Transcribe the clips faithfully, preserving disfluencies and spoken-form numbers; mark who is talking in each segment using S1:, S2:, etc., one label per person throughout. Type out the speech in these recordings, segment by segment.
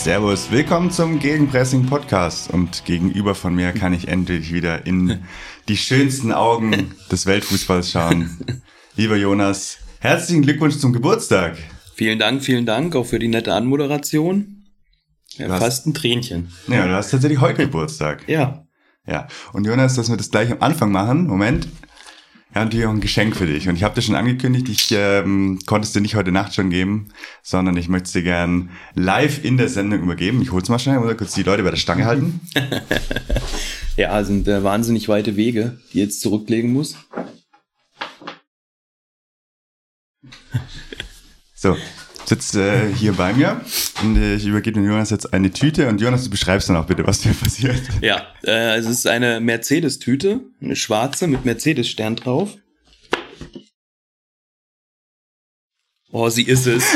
S1: Servus, willkommen zum Gegenpressing Podcast und gegenüber von mir kann ich endlich wieder in die schönsten Augen des Weltfußballs schauen. Lieber Jonas, herzlichen Glückwunsch zum Geburtstag.
S2: Vielen Dank, vielen Dank auch für die nette Anmoderation. Ja,
S1: hast,
S2: fast ein Tränchen.
S1: Ja, du hast tatsächlich heute Geburtstag.
S2: Ja.
S1: Ja, und Jonas, dass wir das gleich am Anfang machen, Moment, ja, natürlich auch ein Geschenk für dich. Und ich habe dir schon angekündigt, ich ähm, konnte es dir nicht heute Nacht schon geben, sondern ich möchte es dir gern live in der Sendung übergeben. Ich hol's mal schnell, muss kurz die Leute bei der Stange halten.
S2: Ja, sind äh, wahnsinnig weite Wege, die jetzt zurücklegen muss.
S1: So, sitzt äh, hier bei mir und äh, ich übergebe dem Jonas jetzt eine Tüte und Jonas, du beschreibst dann auch bitte, was dir passiert.
S2: Ja, äh, also es ist eine Mercedes-Tüte, eine schwarze mit Mercedes-Stern drauf. Oh, sie ist es.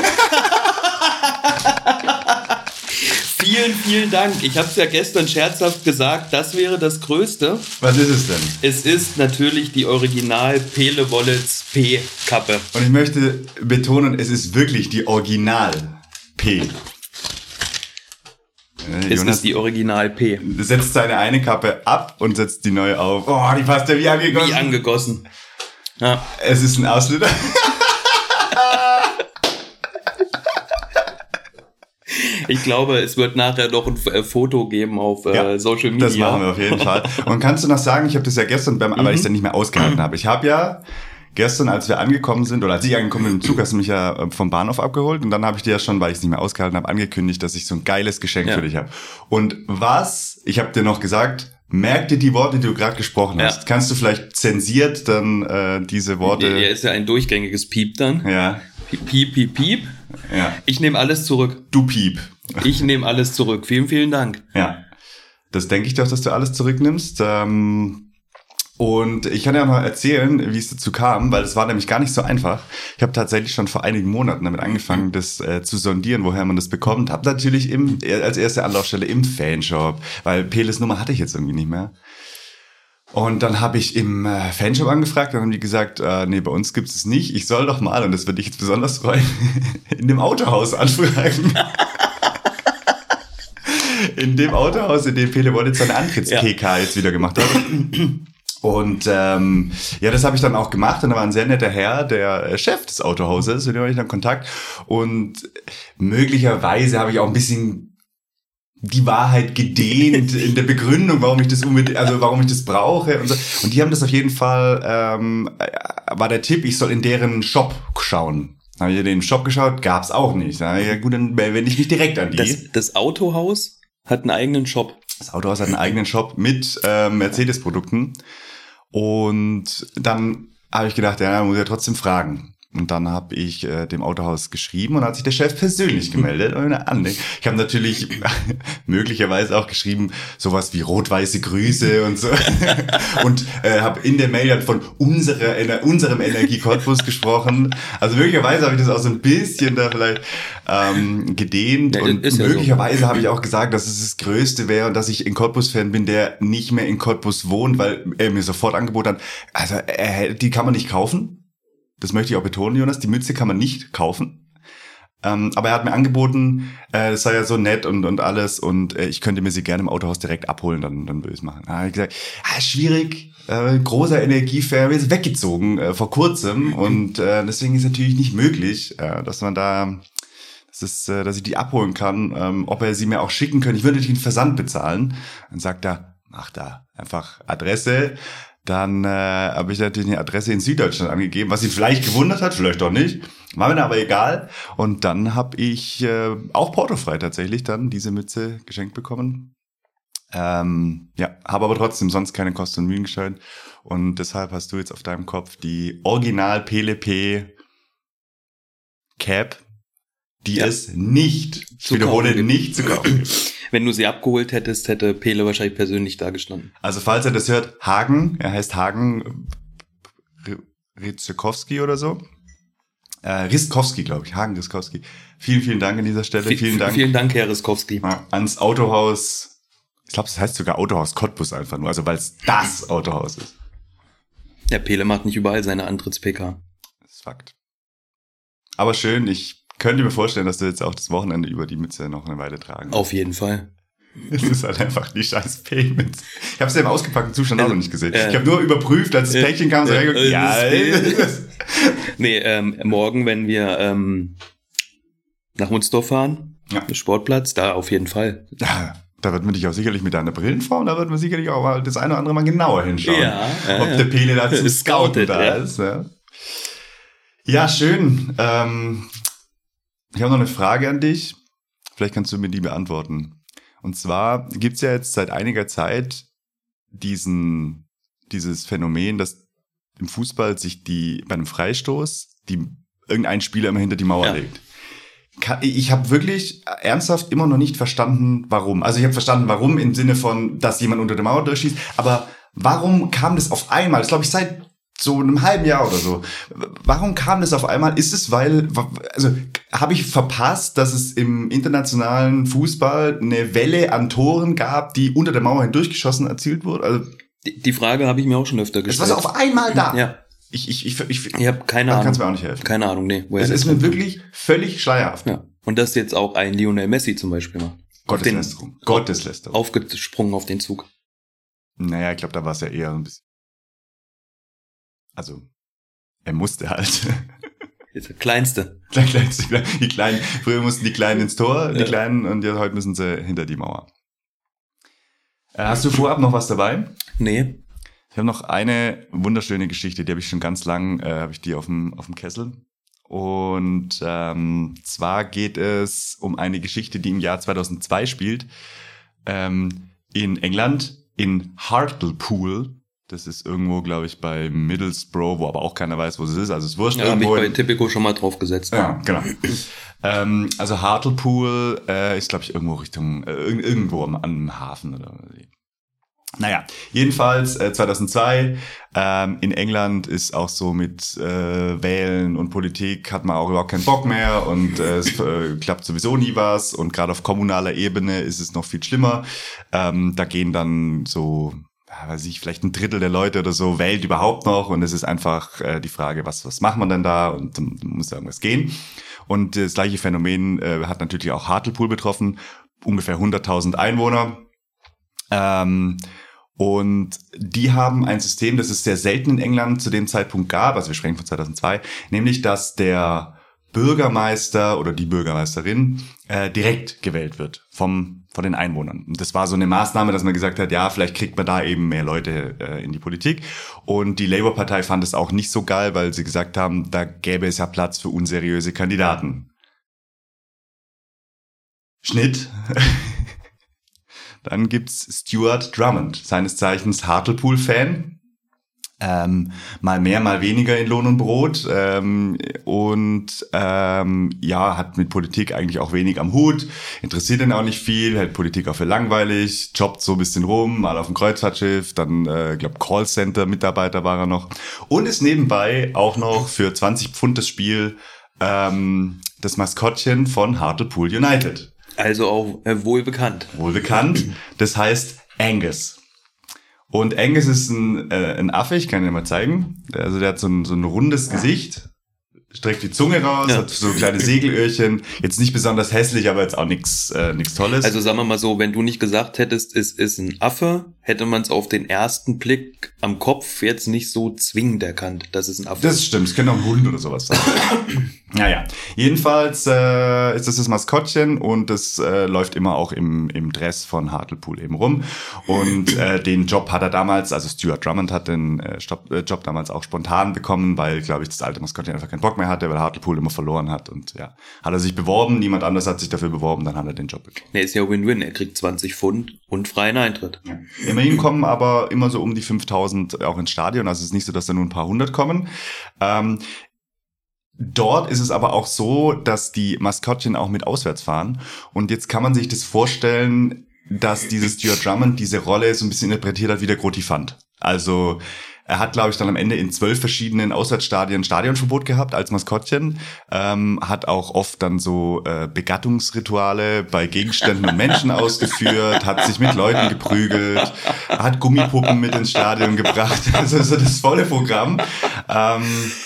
S2: Vielen, vielen Dank. Ich habe es ja gestern scherzhaft gesagt, das wäre das Größte.
S1: Was ist es denn?
S2: Es ist natürlich die Original Pele Wallets P-Kappe.
S1: Und ich möchte betonen, es ist wirklich die Original P. Äh,
S2: Es
S1: Jonas
S2: ist die Original P.
S1: setzt seine eine Kappe ab und setzt die neue auf. Oh, die passt ja wie angegossen.
S2: Wie angegossen. Ja.
S1: Es ist ein Ausschnitt.
S2: Ich glaube, es wird nachher noch ein F- Foto geben auf äh,
S1: Ja,
S2: Social Media.
S1: Das machen wir auf jeden Fall. Und kannst du noch sagen, ich habe das ja gestern, beim, weil ich es dann nicht mehr ausgehalten habe. Ich habe ja gestern, als wir angekommen sind, oder als ich angekommen bin im Zug, hast du mich ja vom Bahnhof abgeholt. Und dann habe ich dir ja schon, weil ich es nicht mehr ausgehalten habe, angekündigt, dass ich so ein geiles Geschenk
S2: Ja.
S1: für dich habe. Und was, ich habe dir noch gesagt, merk dir die Worte, die du gerade gesprochen
S2: Ja.
S1: hast. Kannst du vielleicht zensiert dann äh, diese Worte...
S2: Er ist ja ein durchgängiges Piep dann.
S1: Ja,
S2: Piep, piep, piep, piep.
S1: ja.
S2: Ich nehme alles zurück.
S1: Du Piep.
S2: Ich nehme alles zurück. Vielen, vielen Dank.
S1: Ja, das denke ich doch, dass du alles zurücknimmst. Ähm, und ich kann ja noch erzählen, wie es dazu kam, weil es war nämlich gar nicht so einfach. Ich habe tatsächlich schon vor einigen Monaten damit angefangen, das äh, zu sondieren, woher man das bekommt. Hab natürlich im, als erste Anlaufstelle im Fanshop, weil Peles Nummer hatte ich jetzt irgendwie nicht mehr. Und dann habe ich im äh, Fanshop angefragt, dann haben die gesagt, äh, nee, bei uns gibt es nicht. Ich soll doch mal, und das würde dich jetzt besonders freuen, in dem Autohaus anfragen. In dem Autohaus, in dem Pele Wallets seine Antritts-P K ja. jetzt wieder gemacht hat. Und ähm, ja, das habe ich dann auch gemacht. Und da war ein sehr netter Herr, der Chef des Autohauses, mit dem hatte ich dann Kontakt. Und möglicherweise habe ich auch ein bisschen die Wahrheit gedehnt in der Begründung, warum ich das unbedingt, also warum ich das brauche und so. Und die haben das auf jeden Fall, ähm, war der Tipp, ich soll in deren Shop schauen. Dann habe ich in den Shop geschaut, gab's auch nicht. Dann, ja gut, dann wende ich mich direkt an die.
S2: Das, das Autohaus hat einen eigenen Shop.
S1: Das Autohaus hat einen eigenen Shop mit äh, Mercedes-Produkten. Und dann habe ich gedacht, ja, muss ich ja trotzdem fragen. Und dann habe ich äh, dem Autohaus geschrieben und hat sich der Chef persönlich gemeldet. Und ich habe natürlich möglicherweise auch geschrieben, sowas wie rot-weiße Grüße und so. Und äh, habe in der Mail dann von unserer, Ener- unserem Energie-Cottbus gesprochen. Also möglicherweise habe ich das auch so ein bisschen da vielleicht ähm, gedehnt.
S2: Ja,
S1: und
S2: ist ja
S1: möglicherweise
S2: so.
S1: habe ich auch gesagt, dass es das Größte wäre und dass ich ein Cottbus-Fan bin, der nicht mehr in Cottbus wohnt, weil er mir sofort angeboten hat, also äh, die kann man nicht kaufen. Das möchte ich auch betonen, Jonas. Die Mütze kann man nicht kaufen. Ähm, aber er hat mir angeboten, äh, das sei ja so nett und, und alles. Und äh, ich könnte mir sie gerne im Autohaus direkt abholen, dann, dann würde ich es machen. Da habe ich gesagt, ah, schwierig, äh, großer Energiefan, ist weggezogen äh, vor kurzem. Und äh, deswegen ist natürlich nicht möglich, äh, dass man da, das ist, äh, dass ich die abholen kann. Ähm, ob er sie mir auch schicken könnte. Ich würde natürlich den Versand bezahlen. Dann sagt er, mach da einfach Adresse. Dann äh, habe ich natürlich eine Adresse in Süddeutschland angegeben, was ihn vielleicht gewundert hat, vielleicht auch nicht. War mir aber egal. Und dann habe ich äh, auch portofrei tatsächlich dann diese Mütze geschenkt bekommen. Ähm, ja, habe aber trotzdem sonst keine Kosten und Mühen gescheut. Und deshalb hast du jetzt auf deinem Kopf die Original P L P Cap, die
S2: Ja.
S1: es nicht, ich
S2: Zu
S1: wiederhole,
S2: kaufen gibt.
S1: nicht zu kaufen gibt.
S2: Wenn du sie abgeholt hättest, hätte Pele wahrscheinlich persönlich da gestanden.
S1: Also falls er das hört, Hagen, er heißt Hagen Ritzekowski oder so. Äh, Ristkowski, glaube ich. Hagen Ristkowski. Vielen, vielen Dank an dieser Stelle.
S2: V-
S1: vielen Dank
S2: Vielen Dank, Herr Riskowski.
S1: ja, ans Autohaus. Ich glaube, das heißt sogar Autohaus Cottbus einfach nur, also weil es das Autohaus ist.
S2: Der Pele macht nicht überall seine Antritts-P K.
S1: Das ist Fakt. Aber schön, ich könnte mir vorstellen, dass du jetzt auch das Wochenende über die Mütze noch eine Weile tragen.
S2: Auf jeden Fall.
S1: Es ist halt einfach die scheiß Payments. Ich habe es ja im ausgepackten Zustand auch noch nicht gesehen. Äh, ich habe nur überprüft, als das äh, Päckchen kam, so äh, äh, ja.
S2: Nee, ähm, morgen, wenn wir ähm, nach Munster fahren, ja. Sportplatz, da auf jeden Fall.
S1: Ja, da wird man dich auch sicherlich mit deiner Brillenform, da wird man sicherlich auch mal das eine oder andere mal genauer hinschauen. Ja, äh, ob der Pele da zum Scouten da ja. ist. Ja, ja schön. Ähm, ich habe noch eine Frage an dich. Vielleicht kannst du mir die beantworten. Und zwar gibt's ja jetzt seit einiger Zeit diesen, dieses Phänomen, dass im Fußball sich die bei einem Freistoß die irgendein Spieler immer hinter die Mauer ja. legt. Ich habe wirklich ernsthaft immer noch nicht verstanden, warum. Also ich habe verstanden, warum im Sinne von, dass jemand unter der Mauer durchschießt. Aber warum kam das auf einmal? Das glaube ich seit so einem halben Jahr oder so. Warum kam das auf einmal? Ist es, weil, also habe ich verpasst, dass es im internationalen Fußball eine Welle an Toren gab, die unter der Mauer hindurchgeschossen erzielt wurde? Also
S2: die, die Frage habe ich mir auch schon öfter gestellt.
S1: Es war so auf einmal da.
S2: Ja.
S1: Ich, ich, ich, ich,
S2: ich habe keine Ahnung.
S1: Kannst mir auch nicht helfen.
S2: Keine Ahnung, nee.
S1: Es ist mir wirklich völlig schleierhaft.
S2: Ja. Und das jetzt auch ein Lionel Messi zum Beispiel macht.
S1: Gotteslästerung. Gotteslästerung.
S2: Aufgesprungen auf den Zug.
S1: Naja, ich glaube, da war es ja eher ein bisschen. Also, er musste halt.
S2: Jetzt der Kleinste.
S1: Der Kleinste. Die Kleinen, früher mussten die Kleinen ins Tor, die ja. Kleinen, und jetzt heute müssen sie hinter die Mauer. Äh, hast du vorab noch was dabei?
S2: Nee.
S1: Ich habe noch eine wunderschöne Geschichte, die habe ich schon ganz lang, äh, habe ich die auf dem auf dem Kessel. Und ähm, zwar geht es um eine Geschichte, die im Jahr zweitausendzwei spielt, ähm, in England, in Hartlepool. Das ist irgendwo, glaube ich, bei Middlesbrough, wo aber auch keiner weiß, wo es ist. Also es ist wurscht.
S2: Ja, habe ich bei Tipico schon mal drauf gesetzt.
S1: Ja, genau. ähm, also Hartlepool äh, ist, glaube ich, irgendwo Richtung, äh, irgendwo am, am Hafen oder so. Naja, jedenfalls äh, zweitausendzwei ähm, in England ist auch so mit äh, Wählen und Politik hat man auch überhaupt keinen Bock mehr und äh, es äh, klappt sowieso nie was und gerade auf kommunaler Ebene ist es noch viel schlimmer. Ähm, da gehen dann so, ja, weiß ich, vielleicht ein Drittel der Leute oder so wählt überhaupt noch und es ist einfach äh, die Frage, was was macht man denn da und dann muss irgendwas gehen. Und das gleiche Phänomen äh, hat natürlich auch Hartlepool betroffen, ungefähr hunderttausend Einwohner. Ähm, und die haben ein System, das es sehr selten in England zu dem Zeitpunkt gab, also wir sprechen von zweitausendzwei, nämlich dass der Bürgermeister oder die Bürgermeisterin äh, direkt gewählt wird vom von den Einwohnern. Und das war so eine Maßnahme, dass man gesagt hat, ja, vielleicht kriegt man da eben mehr Leute äh, in die Politik. Und die Labour-Partei fand es auch nicht so geil, weil sie gesagt haben, da gäbe es ja Platz für unseriöse Kandidaten. Schnitt. Dann gibt's Stuart Drummond, seines Zeichens Hartlepool-Fan. Ähm, mal mehr, mal weniger in Lohn und Brot. Ähm, und ähm, ja, hat mit Politik eigentlich auch wenig am Hut. Interessiert ihn auch nicht viel, hält Politik auch für langweilig, jobbt so ein bisschen rum, mal auf dem Kreuzfahrtschiff, dann, äh, glaube Callcenter-Mitarbeiter war er noch. Und ist nebenbei auch noch für zwanzig Pfund das Spiel ähm, das Maskottchen von Hartlepool United.
S2: Also auch äh, wohl bekannt.
S1: Wohl bekannt. Das heißt Angus. Und Angus ist ein, äh, ein Affe, ich kann dir mal zeigen. Also der hat so ein, so ein rundes Gesicht, streckt die Zunge raus, ja. Hat so kleine Segelöhrchen. Jetzt nicht besonders hässlich, aber jetzt auch nichts äh, nichts Tolles.
S2: Also sagen wir mal so, wenn du nicht gesagt hättest, es ist ein Affe, hätte man es auf den ersten Blick am Kopf jetzt nicht so zwingend erkannt, dass es ein Affe ist.
S1: Das stimmt, es könnte auch ein Hund oder sowas sein. Naja, jedenfalls äh, ist das das Maskottchen und das äh, läuft immer auch im im Dress von Hartlepool eben rum. Und äh, den Job hat er damals, also Stuart Drummond hat den äh, Job, äh, Job damals auch spontan bekommen, weil, glaube ich, das alte Maskottchen einfach keinen Bock mehr hatte, weil Hartlepool immer verloren hat. Und ja, hat er sich beworben, niemand anders hat sich dafür beworben, dann hat er den Job bekommen.
S2: Nee, ist ja Win-Win, er kriegt zwanzig Pfund und freien Eintritt.
S1: Ja. Immerhin kommen aber immer so um die fünftausend auch ins Stadion, also es ist nicht so, dass da nur ein paar hundert kommen. Ähm, Dort ist es aber auch so, dass die Maskottchen auch mit auswärts fahren. Und jetzt kann man sich das vorstellen, dass dieses Stuart Drummond diese Rolle so ein bisschen interpretiert hat wie der Grotifant. Also er hat, glaube ich, dann am Ende in zwölf verschiedenen Auswärtsstadien Stadionverbot gehabt als Maskottchen. Ähm, hat auch oft dann so äh, Begattungsrituale bei Gegenständen und Menschen ausgeführt, hat sich mit Leuten geprügelt, hat Gummipuppen mit ins Stadion gebracht. Also so das volle Programm. Ähm,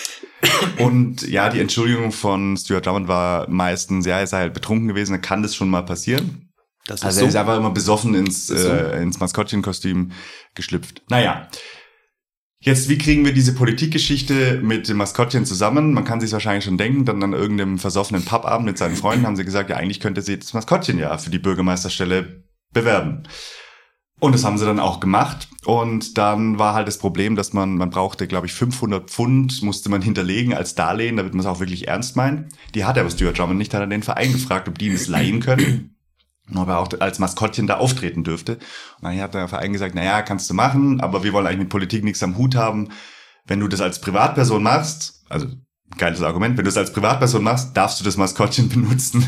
S1: Und ja, die Entschuldigung von Stuart Drummond war meistens, ja, er sei halt betrunken gewesen, dann kann das schon mal passieren. Das ist also er so. Ist einfach immer besoffen ins, so. äh, ins Maskottchenkostüm geschlüpft. Naja. Jetzt, wie kriegen wir diese Politikgeschichte mit dem Maskottchen zusammen? Man kann sich wahrscheinlich schon denken, dann an irgendeinem versoffenen Pubabend mit seinen Freunden haben sie gesagt, ja, eigentlich könnte sie das Maskottchen ja für die Bürgermeisterstelle bewerben. Und das haben sie dann auch gemacht. Und dann war halt das Problem, dass man, man brauchte, glaube ich, fünfhundert Pfund musste man hinterlegen als Darlehen, damit man es auch wirklich ernst meint. Die hat aber Stuart Drummond nicht, hat er den Verein gefragt, ob die ihm das leihen können. Ob er auch als Maskottchen da auftreten dürfte. Und dann hat der Verein gesagt, naja, kannst du machen, aber wir wollen eigentlich mit Politik nichts am Hut haben. Wenn du das als Privatperson machst, also geiles Argument, wenn du das als Privatperson machst, darfst du das Maskottchen benutzen.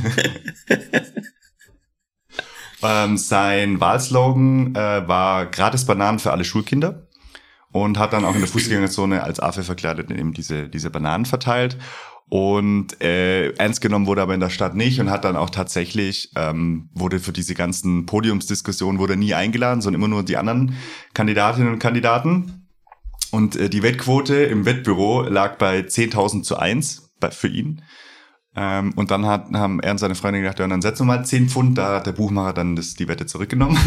S1: ähm, sein Wahlslogan äh, war gratis Bananen für alle Schulkinder und hat dann auch in der Fußgängerzone als Affe verkleidet eben diese, diese Bananen verteilt. Und äh, ernst genommen wurde aber in der Stadt nicht und hat dann auch tatsächlich, ähm, wurde für diese ganzen Podiumsdiskussionen wurde nie eingeladen, sondern immer nur die anderen Kandidatinnen und Kandidaten. Und äh, die Wettquote im Wettbüro lag bei zehntausend zu eins bei, für ihn. Ähm, und dann hat, haben er und seine Freundin gedacht, ja, dann setzen wir mal zehn Pfund, da hat der Buchmacher dann das, die Wette zurückgenommen.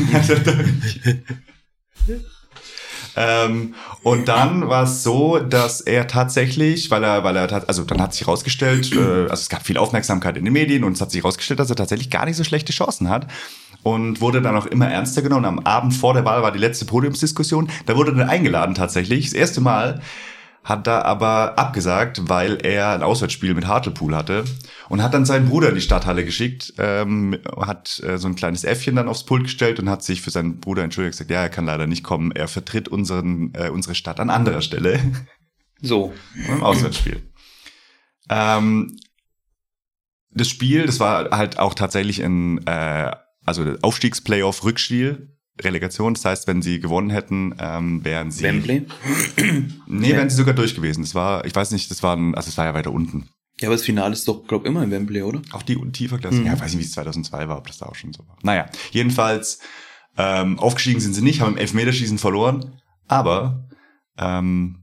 S1: Ähm, und dann war es so, dass er tatsächlich, weil er, weil er, also dann hat sich herausgestellt, äh, also es gab viel Aufmerksamkeit in den Medien und es hat sich herausgestellt, dass er tatsächlich gar nicht so schlechte Chancen hat und wurde dann auch immer ernster genommen. Am Abend vor der Wahl war die letzte Podiumsdiskussion, da wurde er dann eingeladen tatsächlich, das erste Mal, hat da aber abgesagt, weil er ein Auswärtsspiel mit Hartlepool hatte und hat dann seinen Bruder in die Stadthalle geschickt, ähm, hat äh, so ein kleines Äffchen dann aufs Pult gestellt und hat sich für seinen Bruder entschuldigt, gesagt, ja, er kann leider nicht kommen, er vertritt unseren äh, unsere Stadt an anderer Stelle.
S2: So.
S1: Im Auswärtsspiel. Ähm, das Spiel, das war halt auch tatsächlich ein äh, also Aufstiegsplayoff-Rückspiel, Relegation, das heißt, wenn sie gewonnen hätten, ähm, wären sie...
S2: Wembley?
S1: Nee, wären sie sogar durch gewesen. Das war, ich weiß nicht, das war, ein, also es war ja weiter unten.
S2: Ja, aber das Finale ist doch, glaube ich, immer in Wembley, oder?
S1: Auch die tiefer Klasse? Mhm. Ja, ich weiß nicht, wie es zweitausendzwei war, ob das da auch schon so war. Naja, jedenfalls, ähm, aufgestiegen sind sie nicht, haben im Elfmeterschießen verloren, aber ähm,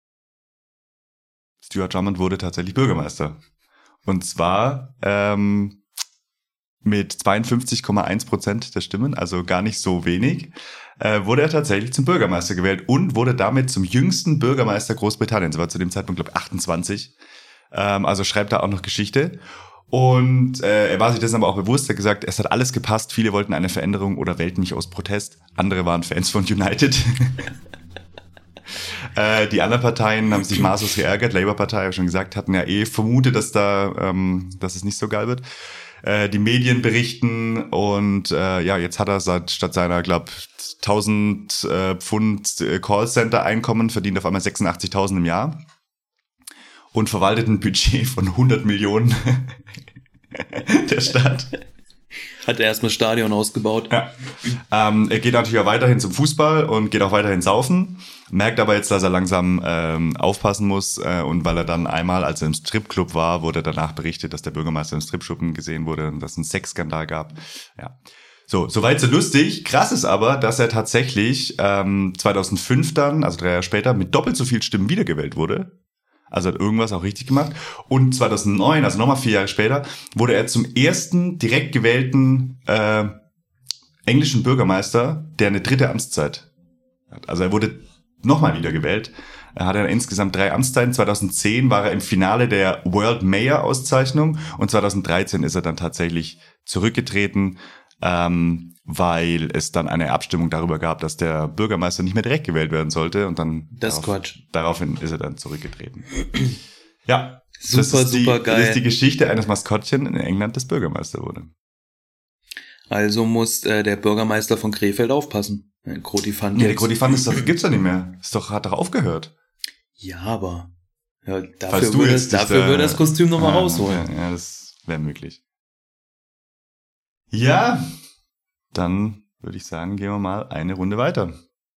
S1: Stuart Drummond wurde tatsächlich Bürgermeister. Und zwar... Ähm, mit zweiundfünfzig Komma eins Prozent der Stimmen, also gar nicht so wenig, äh, wurde er tatsächlich zum Bürgermeister gewählt und wurde damit zum jüngsten Bürgermeister Großbritanniens. Er war zu dem Zeitpunkt, glaube ich, achtundzwanzig. Ähm, also schreibt er auch noch Geschichte. Und äh, er war sich dessen aber auch bewusst. Er hat gesagt, es hat alles gepasst. Viele wollten eine Veränderung oder wählten mich aus Protest. Andere waren Fans von United. äh, die anderen Parteien haben sich maßlos geärgert. Labour-Partei, habe ich schon gesagt, hatten ja eh vermutet, dass da, ähm, dass es nicht so geil wird. Die Medien berichten und äh, ja, jetzt hat er seit, statt seiner, glaub, tausend äh, Pfund äh, Callcenter-Einkommen verdient auf einmal sechsundachtzigtausend im Jahr und verwaltet ein Budget von hundert Millionen der Stadt.
S2: Hat er erstmal das Stadion ausgebaut.
S1: Ja. Ähm, er geht natürlich auch weiterhin zum Fußball und geht auch weiterhin saufen, merkt aber jetzt, dass er langsam ähm, aufpassen muss äh, und weil er dann einmal, als er im Stripclub war, wurde danach berichtet, dass der Bürgermeister im Stripschuppen gesehen wurde und dass es einen Sexskandal gab. Ja. So, soweit so lustig. Krass ist aber, dass er tatsächlich ähm, zweitausendfünf dann, also drei Jahre später, mit doppelt so vielen Stimmen wiedergewählt wurde. Also hat irgendwas auch richtig gemacht. Und zweitausendneun, also nochmal vier Jahre später, wurde er zum ersten direkt gewählten äh, englischen Bürgermeister, der eine dritte Amtszeit hat. Also er wurde nochmal wiedergewählt. Er hatte insgesamt drei Amtszeiten. zweitausendzehn war er im Finale der World Mayor Auszeichnung und zweitausenddreizehn ist er dann tatsächlich zurückgetreten, ähm, weil es dann eine Abstimmung darüber gab, dass der Bürgermeister nicht mehr direkt gewählt werden sollte und dann
S2: das
S1: darauf,
S2: Quatsch.
S1: daraufhin ist er dann zurückgetreten. Ja,
S2: super,
S1: das ist die,
S2: super geil.
S1: Das ist die Geschichte eines Maskottchen in England, das Bürgermeister wurde.
S2: Also muss äh, der Bürgermeister von Krefeld aufpassen. Krotifant.
S1: Ja, der Krotifant ist doch, gibt's doch nicht mehr. Ist doch, hat doch aufgehört.
S2: Ja, aber ja, dafür,
S1: Falls du
S2: würde,
S1: jetzt
S2: dafür
S1: da,
S2: würde das Kostüm nochmal
S1: ah,
S2: rausholen.
S1: Ja, ja, das wäre möglich. Ja, dann würde ich sagen, gehen wir mal eine Runde weiter.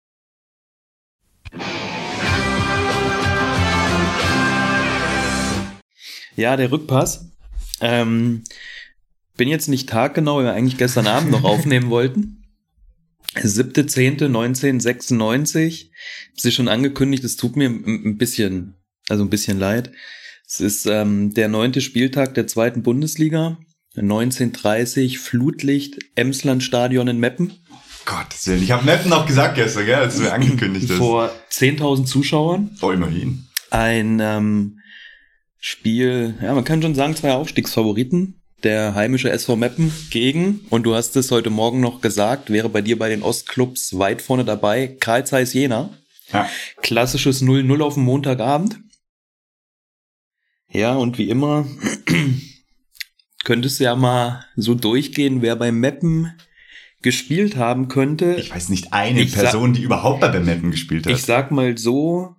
S2: Ja, der Rückpass. Ähm, bin jetzt nicht taggenau, weil wir eigentlich gestern Abend noch aufnehmen wollten. siebter zehnter neunzehnhundertsechsundneunzig. Sie schon angekündigt, es tut mir ein bisschen Also ein bisschen leid. Es ist ähm, der neunte Spieltag der zweiten Bundesliga. neunzehn Uhr dreißig, Flutlicht, Emslandstadion in Meppen.
S1: Gottes Willen. Ich habe Meppen noch gesagt gestern, gell, als du angekündigt hast.
S2: Vor zehntausend Zuschauern.
S1: Oh, immerhin.
S2: Ein ähm, Spiel, ja, man kann schon sagen, zwei Aufstiegsfavoriten. Der heimische S V Meppen gegen, und du hast es heute Morgen noch gesagt, wäre bei dir bei den Ostclubs weit vorne dabei, Carl Zeiss Jena.
S1: Ja.
S2: Klassisches null null auf dem Montagabend. Ja, und wie immer könntest du ja mal so durchgehen, wer bei Meppen gespielt haben könnte.
S1: Ich weiß nicht eine
S2: Ich
S1: Person, die überhaupt bei Meppen gespielt hat.
S2: Ich sag mal so,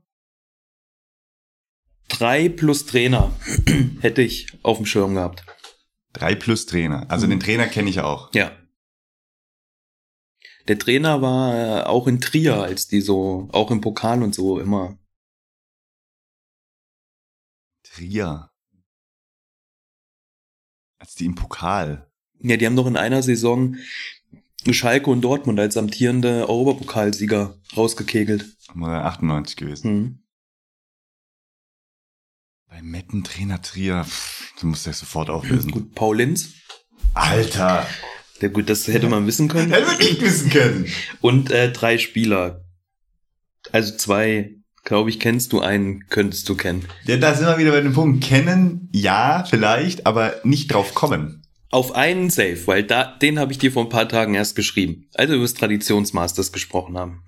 S2: drei plus Trainer hätte ich auf dem Schirm gehabt.
S1: Drei plus Trainer. Also
S2: Mhm.
S1: den Trainer kenne ich auch.
S2: Ja. Der Trainer war äh, auch in Trier, als die so, auch im Pokal und so immer.
S1: Trier. Als die im Pokal.
S2: Ja, die haben doch in einer Saison Schalke und Dortmund als amtierende Europapokalsieger rausgekegelt.
S1: Muss ja achtundneunzig gewesen.
S2: Hm.
S1: Bei Meppen Trainer Trier. Pff, du musst das sofort auflösen.
S2: Gut, Paul Linz.
S1: Alter.
S2: Ja, gut, das hätte man wissen können.
S1: Hätte man nicht wissen können.
S2: Und äh, drei Spieler. Also zwei, glaube ich, kennst du, einen könntest du kennen.
S1: Ja, da sind wir wieder bei dem Punkt. Kennen, ja, vielleicht, aber nicht drauf kommen.
S2: Auf einen safe, weil da, den habe ich dir vor ein paar Tagen erst geschrieben, als wir über das Traditionsmasters gesprochen haben.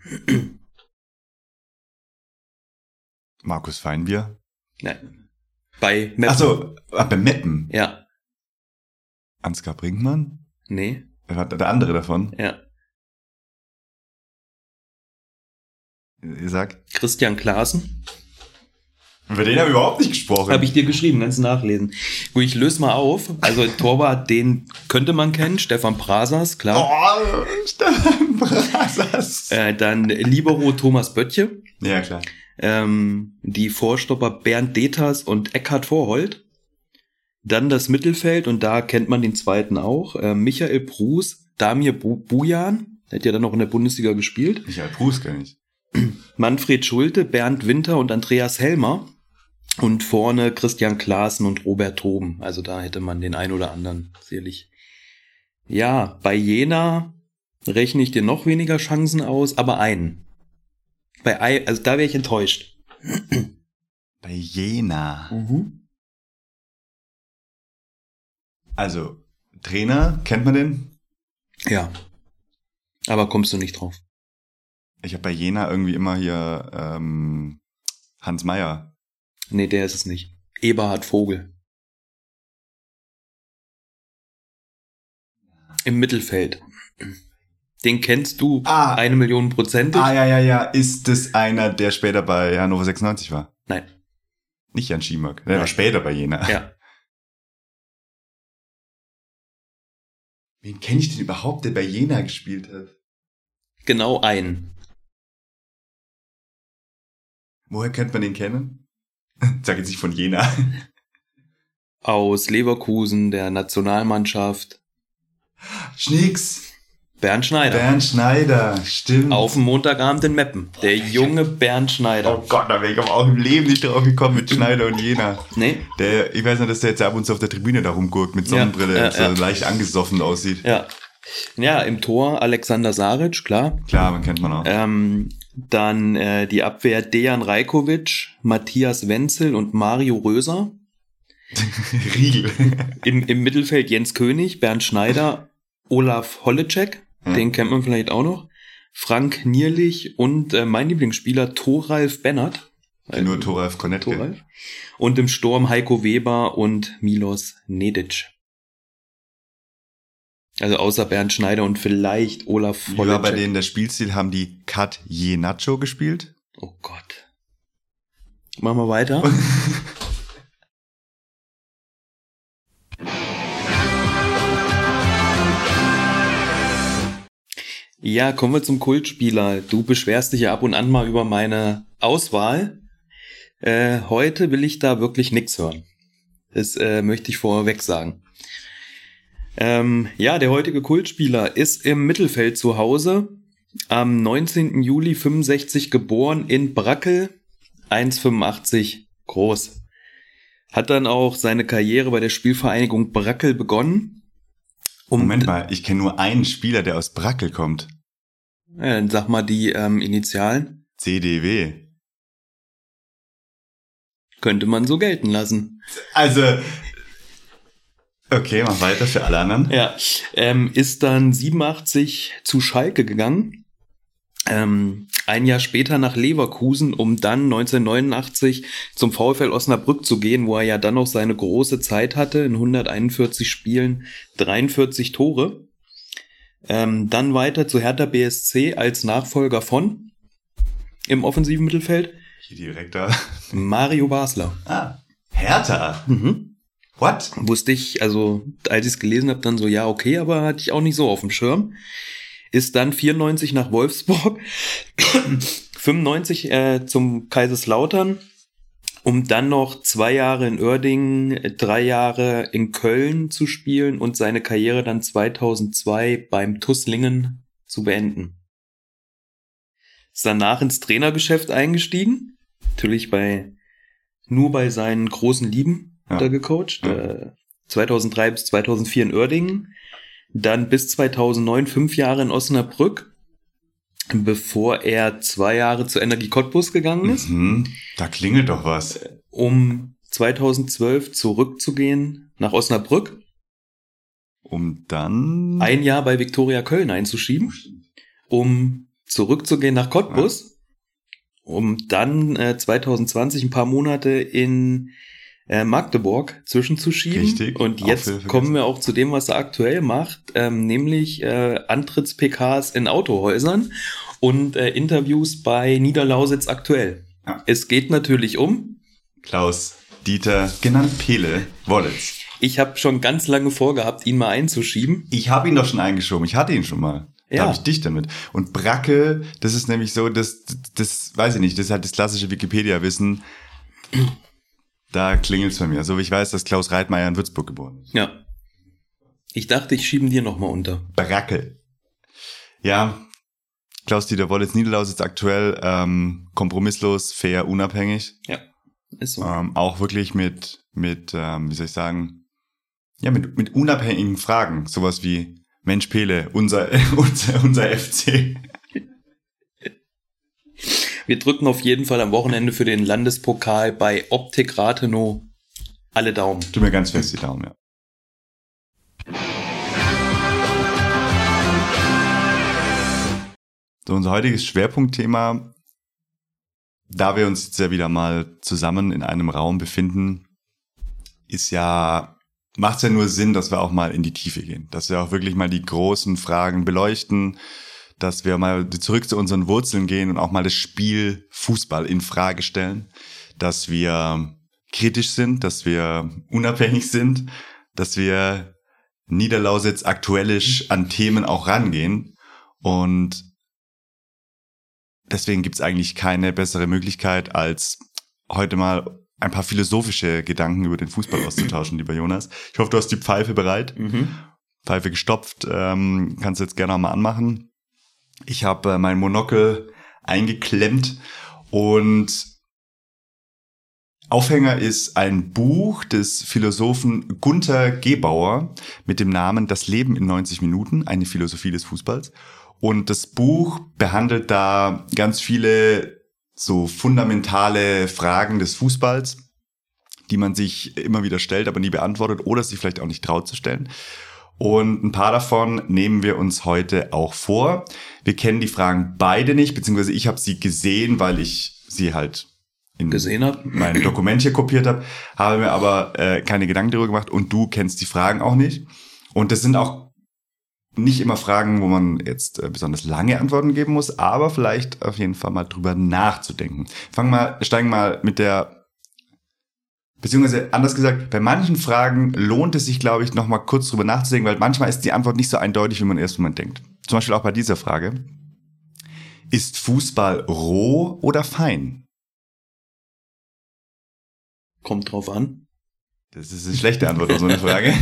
S1: Markus Feinbier.
S2: Nein. Bei Meppen.
S1: Ach so, ah, bei Meppen.
S2: Ja.
S1: Ansgar Brinkmann?
S2: Nee.
S1: Wer war der andere davon?
S2: Ja.
S1: Ihr sagt?
S2: Christian Klaassen.
S1: Über den habe ich überhaupt nicht gesprochen.
S2: Habe ich dir geschrieben, kannst du nachlesen. Gut, ich löse mal auf. Also Torwart, den könnte man kennen. Stefan Brasas, klar.
S1: Oh, Stefan Brasas.
S2: Äh, dann Libero Thomas Böttche.
S1: Ja, klar.
S2: Ähm, die Vorstopper Bernd Deters und Eckhard Vorholt. Dann das Mittelfeld, und da kennt man den zweiten auch. Äh, Michael Prus, Damir Bu- Bujan, der hat ja dann noch in der Bundesliga gespielt.
S1: Michael Prus kenn ich.
S2: Manfred Schulte, Bernd Winter und Andreas Helmer. Und vorne Christian Klaassen und Robert Toben. Also da hätte man den ein oder anderen sicherlich. Ja, bei Jena rechne ich dir noch weniger Chancen aus, aber einen. Bei ein, also da wäre ich enttäuscht.
S1: Bei Jena.
S2: Mhm.
S1: Also, Trainer, kennt man den?
S2: Ja. Aber kommst du nicht drauf.
S1: Ich habe bei Jena irgendwie immer hier ähm, Hans Meyer.
S2: Nee, der ist es nicht. Eberhard Vogel. Im Mittelfeld. Den kennst du
S1: Ah.
S2: eine Million prozentig?
S1: Ah, ja, ja, ja. Ist das einer, der später bei Hannover sechsundneunzig war?
S2: Nein.
S1: Nicht Jan Schiemock. Der war
S2: Nein.
S1: später bei Jena.
S2: Ja.
S1: Wen kenne ich denn überhaupt, der bei Jena gespielt hat?
S2: Genau einen.
S1: Woher könnte man den kennen? Sag jetzt nicht von Jena.
S2: Aus Leverkusen, der Nationalmannschaft.
S1: Schnicks.
S2: Bernd Schneider.
S1: Bernd Schneider. Stimmt.
S2: Auf dem Montagabend in Meppen. Der junge Bernd Schneider.
S1: Oh Gott, da wäre ich aber auch im Leben nicht drauf gekommen mit Schneider und Jena.
S2: Nee?
S1: Der, ich weiß noch, dass der jetzt ab und zu auf der Tribüne da rumgurkt mit
S2: Ja,
S1: Sonnenbrille,
S2: ja,
S1: so
S2: ja.
S1: leicht angesoffen aussieht.
S2: Ja. Ja, im Tor Alexander Saric, klar.
S1: Klar, man kennt man auch.
S2: Ähm, dann äh, die Abwehr Dejan Rajkovic, Matthias Wenzel und Mario Röser.
S1: Riegel.
S2: Im, Im Mittelfeld Jens König, Bernd Schneider, Olaf Holleczek,
S1: Ja.
S2: den kennt man vielleicht auch noch. Frank Nierlich und äh, mein Lieblingsspieler Thoralf Bennert.
S1: Nur Thoralf Konetke.
S2: Thoralf. Und im Sturm Heiko Weber und Milos Nedic. Also außer Bernd Schneider und vielleicht Olaf
S1: Wie war bei
S2: Holleczek.
S1: denen der Spielstil? Haben die Kat Jenacho gespielt?
S2: Oh Gott. Machen wir weiter. Ja, kommen wir zum Kultspieler. Du beschwerst dich ja ab und an mal über meine Auswahl. Äh, heute will ich da wirklich nix hören. Das äh, möchte ich vorweg sagen. Ähm, ja, der heutige Kultspieler ist im Mittelfeld zu Hause. Am neunzehnten Juli fünfundsechzig geboren in Brackel. eins Komma fünfundachtzig groß. Hat dann auch seine Karriere bei der Spielvereinigung Brackel begonnen.
S1: Um Moment mal, ich kenne nur einen Spieler, der aus Brackel kommt.
S2: Ja, dann sag mal die ähm, Initialen.
S1: C D W.
S2: Könnte man so gelten lassen.
S1: Also, okay, mach weiter für alle anderen.
S2: Ja, ähm, ist dann siebenundachtzig zu Schalke gegangen. Ähm, ein Jahr später nach Leverkusen, um dann neunzehnhundertneunundachtzig zum VfL Osnabrück zu gehen, wo er ja dann noch seine große Zeit hatte, in hunderteinundvierzig Spielen, dreiundvierzig Tore. Ähm, dann weiter zu Hertha B S C als Nachfolger von im offensiven Mittelfeld.
S1: Hier direkt da.
S2: Mario Basler.
S1: Ah, Hertha?
S2: Mhm.
S1: What?
S2: Wusste ich, also als ich es gelesen habe, dann so, ja, okay, aber hatte ich auch nicht so auf dem Schirm. Ist dann vierundneunzig nach Wolfsburg, fünfundneunzig äh, zum Kaiserslautern, um dann noch zwei Jahre in Uerdingen, drei Jahre in Köln zu spielen und seine Karriere dann zweitausendzwei beim T U S Lingen zu beenden. Ist danach ins Trainergeschäft eingestiegen, natürlich bei nur bei seinen großen Lieben
S1: ja.
S2: da gecoacht,
S1: ja.
S2: äh, zweitausenddrei bis zweitausendvier in Uerdingen. Dann bis zweitausendneun fünf Jahre in Osnabrück, bevor er zwei Jahre zu Energie Cottbus gegangen ist.
S1: Mhm, da klingelt doch was.
S2: Um zweitausendzwölf zurückzugehen nach Osnabrück.
S1: Um dann...
S2: Ein Jahr bei Viktoria Köln einzuschieben. Um zurückzugehen nach Cottbus. Ja. Um dann äh, zweitausendzwanzig ein paar Monate in... Magdeburg zwischenzuschieben.
S1: Richtig.
S2: Und jetzt kommen wir auch zu dem, was er aktuell macht, ähm, nämlich äh, Antritts-P Ks in Autohäusern und äh, Interviews bei Niederlausitz aktuell.
S1: Ja.
S2: Es geht natürlich um
S1: Klaus Dieter, genannt Pele, Wollitz.
S2: Ich habe schon ganz lange vorgehabt, ihn mal einzuschieben.
S1: Ich habe ihn doch schon eingeschoben. Ich hatte ihn schon mal. Da
S2: ja.
S1: habe ich dich damit. Und Brackel, das ist nämlich so, das, das, das weiß ich nicht, das ist halt das klassische Wikipedia-Wissen. Da klingelt's bei mir. So wie ich weiß, dass Klaus Reitmeier in Würzburg geboren ist.
S2: Ja. Ich dachte, ich schiebe ihn dir nochmal unter.
S1: Brackel. Ja, Klaus-Dieter Wollitz, Niederlausitz aktuell, ähm, kompromisslos, fair, unabhängig.
S2: Ja, ist so.
S1: Ähm, auch wirklich mit, mit ähm, wie soll ich sagen, ja, mit, mit unabhängigen Fragen. Sowas wie, Mensch Pele, unser, unser, unser F C.
S2: Wir drücken auf jeden Fall am Wochenende für den Landespokal bei Optik Rathenow alle Daumen.
S1: Tu mir ganz fest die Daumen, ja. So, unser heutiges Schwerpunktthema, da wir uns jetzt ja wieder mal zusammen in einem Raum befinden, ist ja, macht es ja nur Sinn, dass wir auch mal in die Tiefe gehen. Dass wir auch wirklich mal die großen Fragen beleuchten, dass wir mal zurück zu unseren Wurzeln gehen und auch mal das Spiel Fußball in Frage stellen, dass wir kritisch sind, dass wir unabhängig sind, dass wir Niederlausitz aktuellisch an Themen auch rangehen. Und deswegen gibt's eigentlich keine bessere Möglichkeit, als heute mal ein paar philosophische Gedanken über den Fußball auszutauschen, lieber Jonas. Ich hoffe, du hast die Pfeife bereit.
S2: Mhm.
S1: Pfeife gestopft, ähm, kannst du jetzt gerne auch mal anmachen. Ich habe äh, mein Monokel eingeklemmt und Aufhänger ist ein Buch des Philosophen Gunther Gebauer mit dem Namen Das Leben in neunzig Minuten, eine Philosophie des Fußballs. Und das Buch behandelt da ganz viele so fundamentale Fragen des Fußballs, die man sich immer wieder stellt, aber nie beantwortet oder sich vielleicht auch nicht traut zu stellen. Und ein paar davon nehmen wir uns heute auch vor. Wir kennen die Fragen beide nicht, beziehungsweise ich habe sie gesehen, weil ich sie halt in
S2: gesehen hab.
S1: mein Dokument hier kopiert habe, habe mir aber äh, keine Gedanken darüber gemacht und du kennst die Fragen auch nicht. Und das sind auch nicht immer Fragen, wo man jetzt äh, besonders lange Antworten geben muss, aber vielleicht auf jeden Fall mal drüber nachzudenken. Fangen mal, steigen mal mit der Beziehungsweise anders gesagt, bei manchen Fragen lohnt es sich, glaube ich, noch mal kurz drüber nachzudenken, weil manchmal ist die Antwort nicht so eindeutig, wie man erst mal denkt. Zum Beispiel auch bei dieser Frage. Ist Fußball roh oder fein?
S2: Kommt drauf an.
S1: Das ist eine schlechte Antwort auf so eine Frage.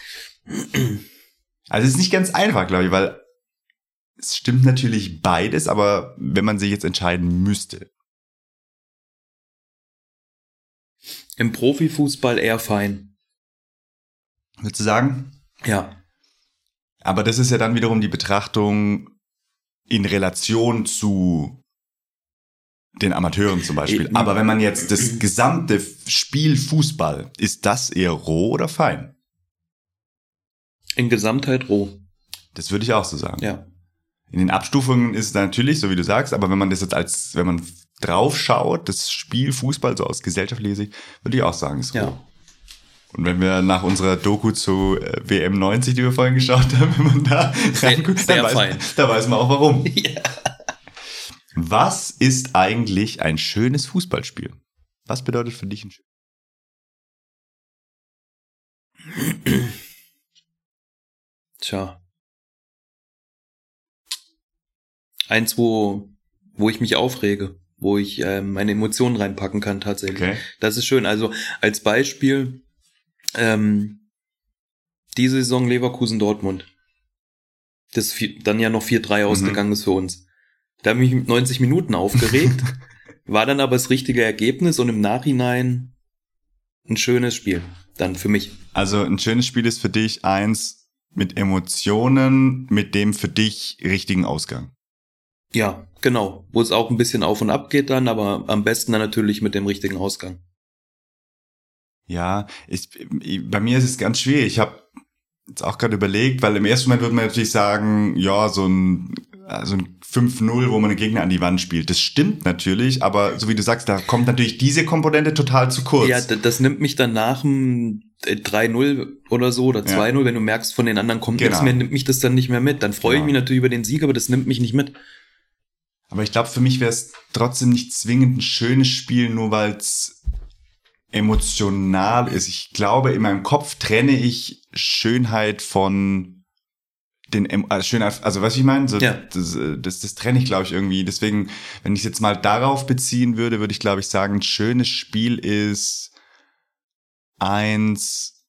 S1: Also es ist nicht ganz einfach, glaube ich, weil es stimmt natürlich beides, aber wenn man sich jetzt entscheiden müsste.
S2: Im Profifußball eher fein.
S1: Würdest du sagen?
S2: Ja.
S1: Aber das ist ja dann wiederum die Betrachtung in Relation zu den Amateuren zum Beispiel. Aber wenn man jetzt das gesamte Spiel Fußball, ist das eher roh oder fein?
S2: In Gesamtheit roh.
S1: Das würde ich auch so sagen.
S2: Ja.
S1: In den Abstufungen ist es natürlich, so wie du sagst, aber wenn man das jetzt als, wenn man drauf schaut, das Spiel Fußball so aus gesellschaftlicher Sicht, würde ich auch sagen, ist roh.
S2: Ja.
S1: Und wenn wir nach unserer Doku zu äh, W M neunzig, die wir vorhin geschaut haben, wenn man da reinguckt, dann weiß, da weiß man auch warum.
S2: Ja.
S1: Was ist eigentlich ein schönes Fußballspiel? Was bedeutet für dich ein schönes?
S2: Tja. Eins, wo, wo ich mich aufrege, wo ich äh, meine Emotionen reinpacken kann tatsächlich.
S1: Okay.
S2: Das ist schön. Also als Beispiel ähm, die Saison Leverkusen-Dortmund. Das vier, dann ja noch vier drei mhm. ausgegangen ist für uns. Da habe ich mich mit neunzig Minuten aufgeregt, war dann aber das richtige Ergebnis und im Nachhinein ein schönes Spiel. Dann für mich.
S1: Also ein schönes Spiel ist für dich eins mit Emotionen, mit dem für dich richtigen Ausgang.
S2: Ja, genau. Wo es auch ein bisschen auf und ab geht dann, aber am besten dann natürlich mit dem richtigen Ausgang.
S1: Ja, ich, bei mir ist es ganz schwierig. Ich habe jetzt auch gerade überlegt, weil im ersten Moment würde man natürlich sagen, ja, so ein, so ein fünf null, wo man den Gegner an die Wand spielt. Das stimmt natürlich, aber so wie du sagst, da kommt natürlich diese Komponente total zu kurz.
S2: Ja, das nimmt mich dann nach dem drei null oder so oder zwei null, ja. Wenn du merkst, von den anderen kommt genau. nichts mehr, nimmt mich das dann nicht mehr mit. Dann freue genau. ich mich natürlich über den Sieg, aber das nimmt mich nicht mit.
S1: Aber ich glaube, für mich wäre es trotzdem nicht zwingend ein schönes Spiel, nur weil es emotional ist. Ich glaube, in meinem Kopf trenne ich Schönheit von den also Schönheit, also was ich meine, so,
S2: ja.
S1: das, das, das trenne ich, glaube ich, irgendwie. Deswegen, wenn ich es jetzt mal darauf beziehen würde, würde ich, glaube ich, sagen, ein schönes Spiel ist eins,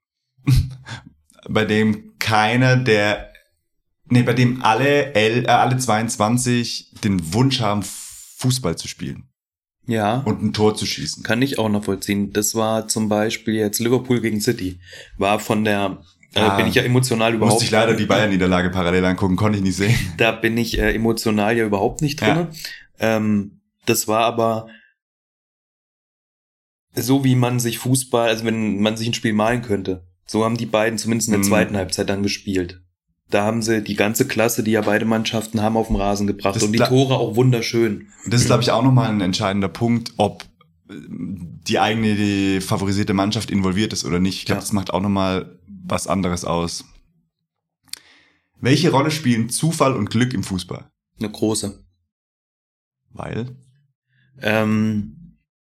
S1: bei dem keiner der Nee, bei dem alle, L, äh, alle zweiundzwanzig den Wunsch haben, Fußball zu spielen.
S2: Ja.
S1: Und ein Tor zu schießen.
S2: Kann ich auch nachvollziehen. Das war zum Beispiel jetzt Liverpool gegen City. War von der, äh,
S1: ah,
S2: bin ich ja emotional überhaupt...
S1: Musste ich leider die Bayern-Niederlage parallel angucken, konnte ich nicht sehen.
S2: Da bin ich äh, emotional ja überhaupt nicht drin. Ja. Ähm, das war aber so, wie man sich Fußball, also wenn man sich ein Spiel malen könnte. So haben die beiden zumindest in der mhm. zweiten Halbzeit dann gespielt. Da haben sie die ganze Klasse, die ja beide Mannschaften haben, auf den Rasen gebracht. Das und die Tore auch wunderschön.
S1: Das ist, glaube ich, auch nochmal ein entscheidender Punkt, ob die eigene die favorisierte Mannschaft involviert ist oder nicht. Ich glaube, ja. das macht auch nochmal was anderes aus. Welche Rolle spielen Zufall und Glück im Fußball?
S2: Eine große.
S1: Weil?
S2: Ähm...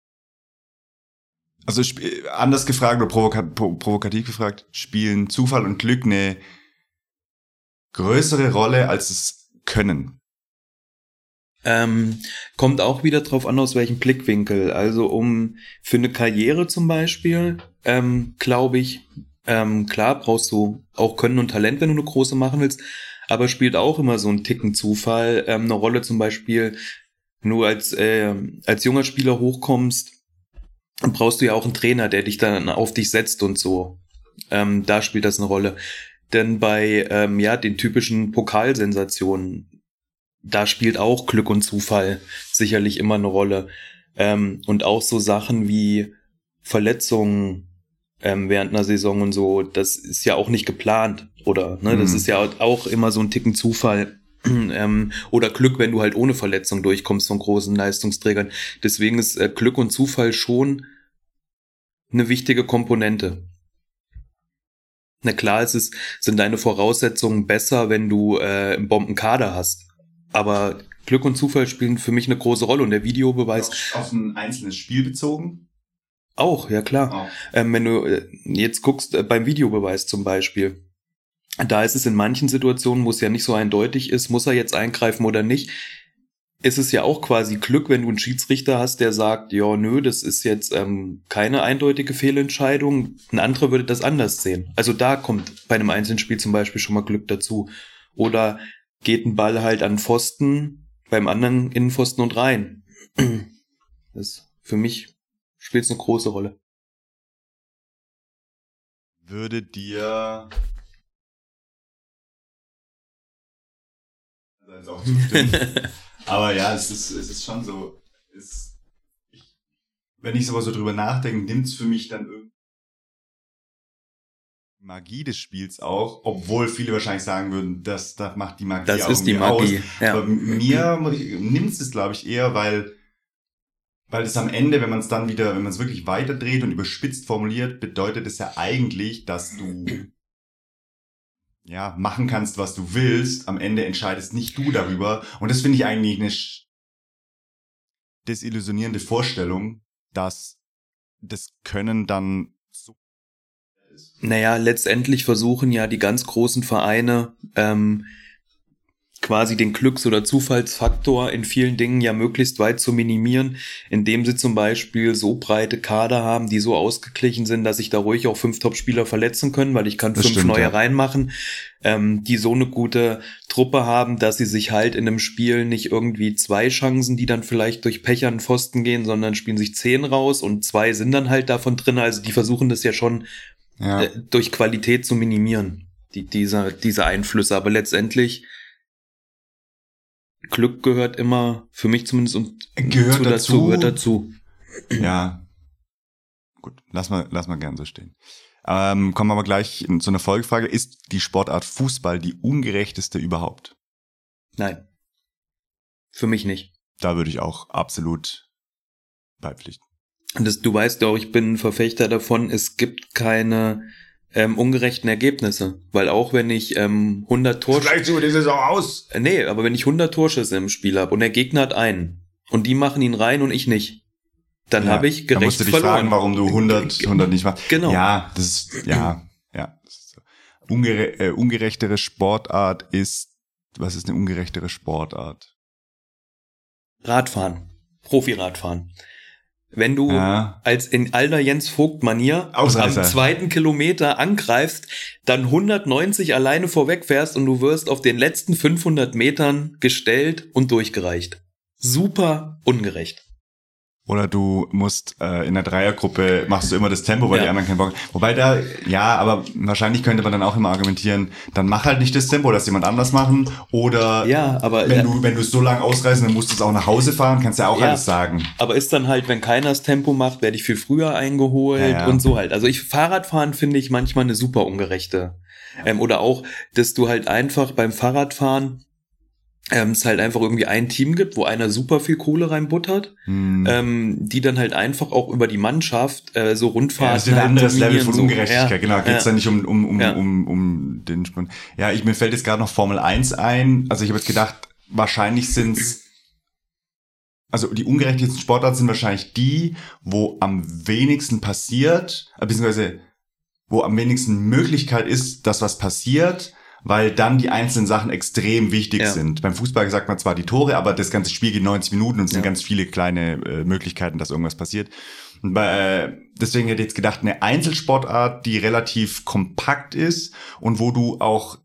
S1: Also anders gefragt oder provoka- provokativ gefragt, spielen Zufall und Glück eine größere Rolle als es können?
S2: Ähm, kommt auch wieder drauf an, aus welchem Blickwinkel. Also um für eine Karriere zum Beispiel, ähm, glaube ich, ähm, klar brauchst du auch Können und Talent, wenn du eine große machen willst, aber spielt auch immer so ein Ticken Zufall ähm, eine Rolle. Zum Beispiel, wenn du als, äh, als junger Spieler hochkommst, dann brauchst du ja auch einen Trainer, der dich dann auf dich setzt und so. Ähm, da spielt das eine Rolle. Denn bei ähm, ja den typischen Pokalsensationen, da spielt auch Glück und Zufall sicherlich immer eine Rolle. Ähm, und auch so Sachen wie Verletzungen ähm, während einer Saison und so, das ist ja auch nicht geplant, oder? Ne? Mhm. Das ist ja auch immer so ein Ticken Zufall. ähm, oder Glück, wenn du halt ohne Verletzung durchkommst von großen Leistungsträgern. Deswegen ist äh, Glück und Zufall schon eine wichtige Komponente. Na klar, es ist, sind deine Voraussetzungen besser, wenn du äh, einen Bombenkader hast. Aber Glück und Zufall spielen für mich eine große Rolle. Und der Videobeweis...
S1: Auf, auf ein einzelnes Spiel bezogen?
S2: Auch, ja klar. Auch. Ähm, wenn du äh, jetzt guckst, äh, beim Videobeweis zum Beispiel, da ist es in manchen Situationen, wo es ja nicht so eindeutig ist, muss er jetzt eingreifen oder nicht, ist es ja auch quasi Glück, wenn du einen Schiedsrichter hast, der sagt, ja, nö, das ist jetzt ähm, keine eindeutige Fehlentscheidung. Ein anderer würde das anders sehen. Also da kommt bei einem Einzelspiel zum Beispiel schon mal Glück dazu. Oder geht ein Ball halt an Pfosten, beim anderen Innenpfosten und rein. Das ist für mich spielt eine große Rolle.
S1: Würde dir also auch zustimmen. Aber ja, es ist, es ist schon so, es, ich, wenn ich aber so drüber nachdenke, nimmt es für mich dann irgendwie Magie des Spiels auch, obwohl viele wahrscheinlich sagen würden, das, das macht die Magie
S2: das
S1: auch
S2: ist die Magie.
S1: aus.
S2: Ja.
S1: Aber mir nimmt es, glaube ich, eher, weil weil es am Ende, wenn man es dann wieder, wenn man es wirklich weiterdreht und überspitzt formuliert, bedeutet es ja eigentlich, dass du ja machen kannst, was du willst. Am Ende entscheidest nicht du darüber. Und das finde ich eigentlich eine desillusionierende Vorstellung, dass das Können dann so ist.
S2: Naja, letztendlich versuchen ja die ganz großen Vereine ähm, quasi den Glücks- oder Zufallsfaktor in vielen Dingen ja möglichst weit zu minimieren, indem sie zum Beispiel so breite Kader haben, die so ausgeglichen sind, dass sich da ruhig auch fünf Top-Spieler verletzen können, weil ich kann
S1: Das
S2: fünf
S1: stimmt,
S2: neue
S1: ja.
S2: reinmachen, ähm, die so eine gute Truppe haben, dass sie sich halt in einem Spiel nicht irgendwie zwei Chancen, die dann vielleicht durch Pech an den Pfosten gehen, sondern spielen sich zehn raus und zwei sind dann halt davon drin. Also die versuchen das ja schon
S1: Ja.
S2: äh, durch Qualität zu minimieren, die, diese, diese Einflüsse. Aber letztendlich Glück gehört immer, für mich zumindest, und
S1: Gehört
S2: zu,
S1: dazu.
S2: gehört dazu.
S1: Ja. Gut, lass mal, lass mal gern so stehen. Ähm, kommen wir aber gleich in, zu einer Folgefrage. Ist die Sportart Fußball die ungerechteste überhaupt?
S2: Nein. Für mich nicht.
S1: Da würde ich auch absolut beipflichten.
S2: Und das, du weißt ja auch, ich bin ein Verfechter davon, es gibt keine ähm, ungerechten Ergebnisse. Weil auch wenn ich ähm, hundert Torschüsse...
S1: Vielleicht so, das ist auch aus.
S2: Äh, nee, aber wenn ich hundert Torschüsse im Spiel habe und der Gegner hat einen und die machen ihn rein und ich nicht, dann
S1: Ja,
S2: habe ich gerecht
S1: da musst du dich
S2: verloren.
S1: fragen, warum du hundert, hundert nicht machst.
S2: Genau.
S1: Ja, das ist, ja, ja. Das ist so. Ungere äh, ungerechtere Sportart ist, was ist eine ungerechtere Sportart?
S2: Radfahren. Profi-Radfahren. Wenn du
S1: Ja.
S2: als in alter Jens Vogt-Manier am
S1: Ausreißer.
S2: zweiten Kilometer angreifst, dann hundertneunzig alleine vorwegfährst und du wirst auf den letzten fünfhundert Metern gestellt und durchgereicht. Super ungerecht.
S1: Oder du musst äh, in der Dreiergruppe machst du immer das Tempo, weil
S2: Ja.
S1: die anderen keinen Bock haben. Wobei da, ja, aber wahrscheinlich könnte man dann auch immer argumentieren, dann mach halt nicht das Tempo, lass jemand anders machen. Oder
S2: Ja, aber
S1: wenn
S2: ja,
S1: du wenn du es so lang ausreißen, dann musst du es auch nach Hause fahren, kannst ja auch
S2: Ja.
S1: alles sagen.
S2: aber ist dann halt, wenn keiner das Tempo macht, werde ich viel früher eingeholt
S1: Ja, ja.
S2: und so halt. Also ich Fahrradfahren finde ich manchmal eine super ungerechte. Ähm, oder auch, dass du halt einfach beim Fahrradfahren ähm, es halt einfach irgendwie ein Team gibt, wo einer super viel Kohle reinbuttert,
S1: Hm.
S2: ähm, die dann halt einfach auch über die Mannschaft äh, so
S1: Ja,
S2: Rundfahrten
S1: das ist ein
S2: halt
S1: anderes Level
S2: dominieren,
S1: von
S2: so.
S1: Ungerechtigkeit,
S2: Ja,
S1: genau. Geht's
S2: ja.
S1: da nicht um, um, um,
S2: Ja.
S1: um, um den Sprung. Ja, ich, mir fällt jetzt gerade noch Formel eins ein. Also ich habe jetzt gedacht, wahrscheinlich sind's, also die ungerechtesten Sportarten sind wahrscheinlich die, wo am wenigsten passiert, äh, beziehungsweise wo am wenigsten Möglichkeit ist, dass was passiert, weil dann die einzelnen Sachen extrem wichtig
S2: Ja.
S1: sind. Beim Fußball sagt man zwar die Tore, aber das ganze Spiel geht neunzig Minuten und es sind
S2: Ja.
S1: ganz viele kleine äh, Möglichkeiten, dass irgendwas passiert. Und bei, äh, deswegen hätte ich jetzt gedacht, eine Einzelsportart, die relativ kompakt ist und wo du auch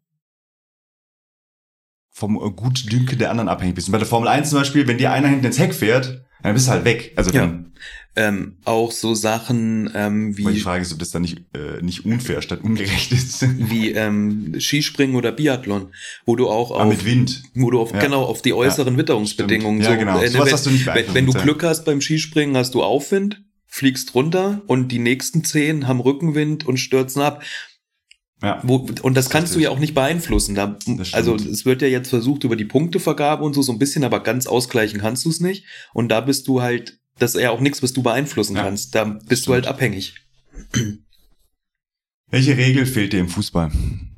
S1: vom äh, Gutdünken der anderen abhängig bist. Und bei der Formel eins zum Beispiel, wenn dir einer hinten ins Heck fährt, dann bist du halt weg. Also
S2: Ja.
S1: dann,
S2: Ähm, auch so Sachen ähm,
S1: weil die
S2: wie,
S1: Frage ist, ob das dann nicht, äh, nicht unfair statt ungerecht ist.
S2: wie ähm, Skispringen oder Biathlon, wo du auch
S1: Aber
S2: auf
S1: mit Wind.
S2: wo du auf,
S1: Ja.
S2: genau, auf die äußeren Witterungsbedingungen
S1: Stimmt. Ja, genau.
S2: äh,
S1: Sowas
S2: wenn,
S1: hast du nicht
S2: wenn,
S1: beeinflussen
S2: wenn du
S1: können.
S2: Glück hast beim Skispringen, hast du Aufwind, fliegst runter und die nächsten zehn haben Rückenwind und stürzen ab.
S1: Ja.
S2: Wo, und das kannst du
S1: Richtig.
S2: ja auch nicht beeinflussen. Da,
S1: stimmt.
S2: also es wird ja jetzt versucht über die Punktevergabe und so so ein bisschen, aber ganz ausgleichen kannst du es nicht. Und da bist du halt, das ist ja auch nichts, was du beeinflussen
S1: Ja.
S2: kannst. Da bist du halt abhängig.
S1: Welche Regel fehlt dir im Fußball?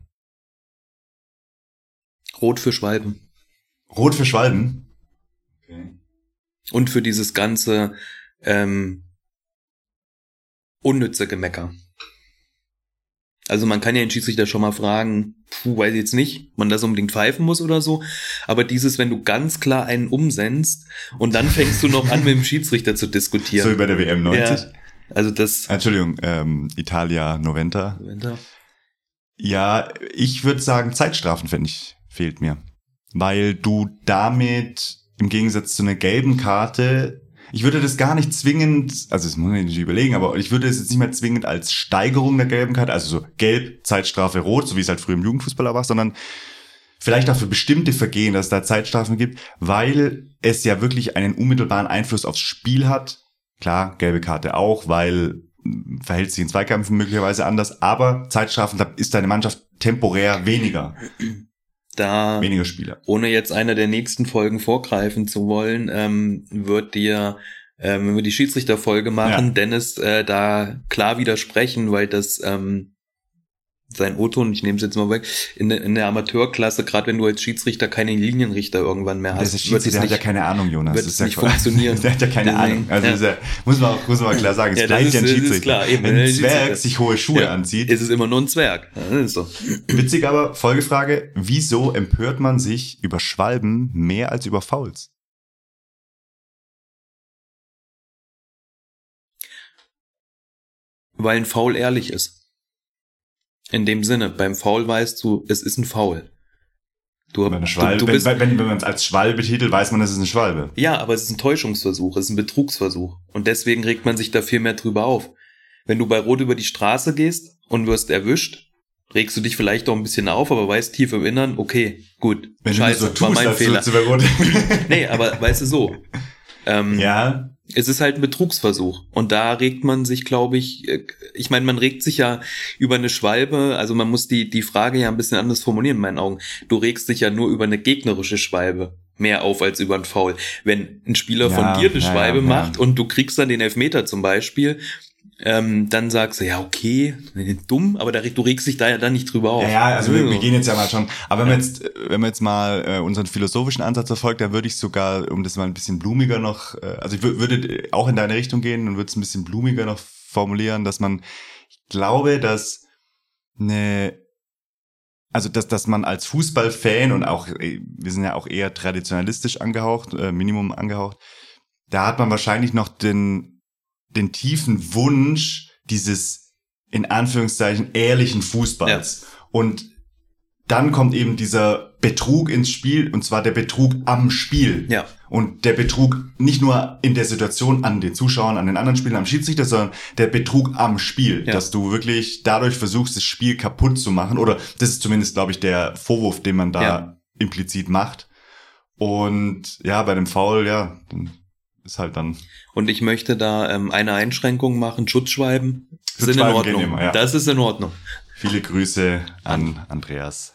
S2: Rot für Schwalben.
S1: Rot für Schwalben? Okay.
S2: Und für dieses ganze ähm, unnütze Gemecker. Also man kann ja den Schiedsrichter schon mal fragen, puh, weiß ich jetzt nicht, man das unbedingt pfeifen muss oder so, aber dieses, wenn du ganz klar einen umsendst und dann fängst du noch an, mit dem Schiedsrichter zu diskutieren.
S1: So wie bei der W M neunzig?
S2: Ja, also das...
S1: Entschuldigung, ähm, Italia Noventa.
S2: Noventa.
S1: Ja, ich würde sagen, Zeitstrafen, finde ich, fehlt mir. Weil du damit im Gegensatz zu einer gelben Karte Ich würde das gar nicht zwingend, also das muss man nicht überlegen, aber ich würde es jetzt nicht mehr zwingend als Steigerung der gelben Karte, also so gelb, Zeitstrafe, rot, so wie es halt früher im Jugendfußball war, sondern vielleicht auch für bestimmte Vergehen, dass es da Zeitstrafen gibt, weil es ja wirklich einen unmittelbaren Einfluss aufs Spiel hat. Klar, gelbe Karte auch, weil verhält sich in Zweikämpfen möglicherweise anders, aber Zeitstrafen, da ist deine Mannschaft temporär weniger.
S2: Da,
S1: weniger Spieler.
S2: Ohne jetzt einer der nächsten Folgen vorgreifen zu wollen, ähm, wird dir, ähm, wenn wir die Schiedsrichterfolge machen, ja. Dennis äh, da klar widersprechen, weil das ähm, sein O-Ton, ich nehme es jetzt mal weg, in, der- in der Amateurklasse, gerade wenn du als Schiedsrichter keine Linienrichter irgendwann mehr hast,
S1: Der Schiedsrichter hat ja keine Ahnung, Jonas.
S2: wird
S1: Das
S2: es
S1: ist ja
S2: nicht
S1: voll-
S2: funktionieren.
S1: Der hat ja keine
S2: Deswegen,
S1: Ahnung. Also
S2: ja.
S1: ist ja, muss man auch, muss man mal klar sagen, es
S2: Ja, das
S1: bleibt
S2: ist-
S1: ja ein
S2: das ist
S1: Schiedsrichter.
S2: klar, eben,
S1: Wenn
S2: der
S1: ein
S2: Schiedsrichter.
S1: Zwerg sich hohe Schuhe
S2: Ja.
S1: anzieht.
S2: Ist es immer nur ein Zwerg. Ja, das ist so.
S1: Witzig aber, Folgefrage, wieso empört man sich über Schwalben mehr als über Fouls?
S2: Weil ein Foul ehrlich ist. In dem Sinne, beim Foul weißt du, es ist ein Foul. Du,
S1: Wenn, eine Schwalbe,
S2: du, du bist,
S1: wenn, wenn, wenn man es als Schwalbe betitelt, weiß man, es ist eine Schwalbe.
S2: ja, aber es ist ein Täuschungsversuch, es ist ein Betrugsversuch. Und deswegen regt man sich da viel mehr drüber auf. Wenn du bei Rot über die Straße gehst und wirst erwischt, regst du dich vielleicht auch ein bisschen auf, aber weißt tief im Innern, okay, gut,
S1: Wenn
S2: scheiße,
S1: du nur so
S2: war
S1: tust,
S2: mein
S1: als
S2: Fehler.
S1: würdest du bei Rot.
S2: Nee, aber weißt du so, ähm,
S1: Ja,
S2: es ist halt ein Betrugsversuch. Und da regt man sich, glaube ich, äh, ich meine, man regt sich ja über eine Schwalbe, also man muss die, die Frage ja ein bisschen anders formulieren in meinen Augen. Du regst dich ja nur über eine gegnerische Schwalbe mehr auf als über einen Foul. Wenn ein Spieler
S1: Ja,
S2: von dir eine
S1: ja,
S2: Schwalbe
S1: ja,
S2: macht
S1: ja.
S2: und du kriegst dann den Elfmeter zum Beispiel, ähm, dann sagst du, ja, okay, dumm, aber da, du regst dich da ja dann nicht drüber auf.
S1: ja, ja, also wir, wir
S2: Ja.
S1: gehen jetzt ja mal schon. Aber wenn man jetzt, wenn man jetzt mal äh, unseren philosophischen Ansatz verfolgt, dann würde ich sogar, um das mal ein bisschen blumiger noch, äh, also ich wür- würde auch in deine Richtung gehen und würde es ein bisschen blumiger noch formulieren, dass man, ich glaube, dass eine, also dass, dass man als Fußballfan und auch, äh, wir sind ja auch eher traditionalistisch angehaucht, äh, Minimum angehaucht, da hat man wahrscheinlich noch den, den tiefen Wunsch dieses, in Anführungszeichen, ehrlichen Fußballs. Und dann kommt eben dieser Betrug ins Spiel, und zwar der Betrug am Spiel.
S2: Ja.
S1: Und der Betrug nicht nur in der Situation an den Zuschauern, an den anderen Spielern, am Schiedsrichter, sondern der Betrug am Spiel.
S2: Ja.
S1: Dass du wirklich dadurch versuchst, das Spiel kaputt zu machen. Oder das ist zumindest, glaube ich, der Vorwurf, den man da
S2: Ja.
S1: implizit macht. Und ja, bei dem Foul, ja, dann ist halt dann...
S2: Und ich möchte da ähm, eine Einschränkung machen, Schutzschwalben sind in
S1: Schutzschwalben gehen
S2: Ordnung.
S1: immer, ja.
S2: Das ist in Ordnung.
S1: Viele Grüße an Andreas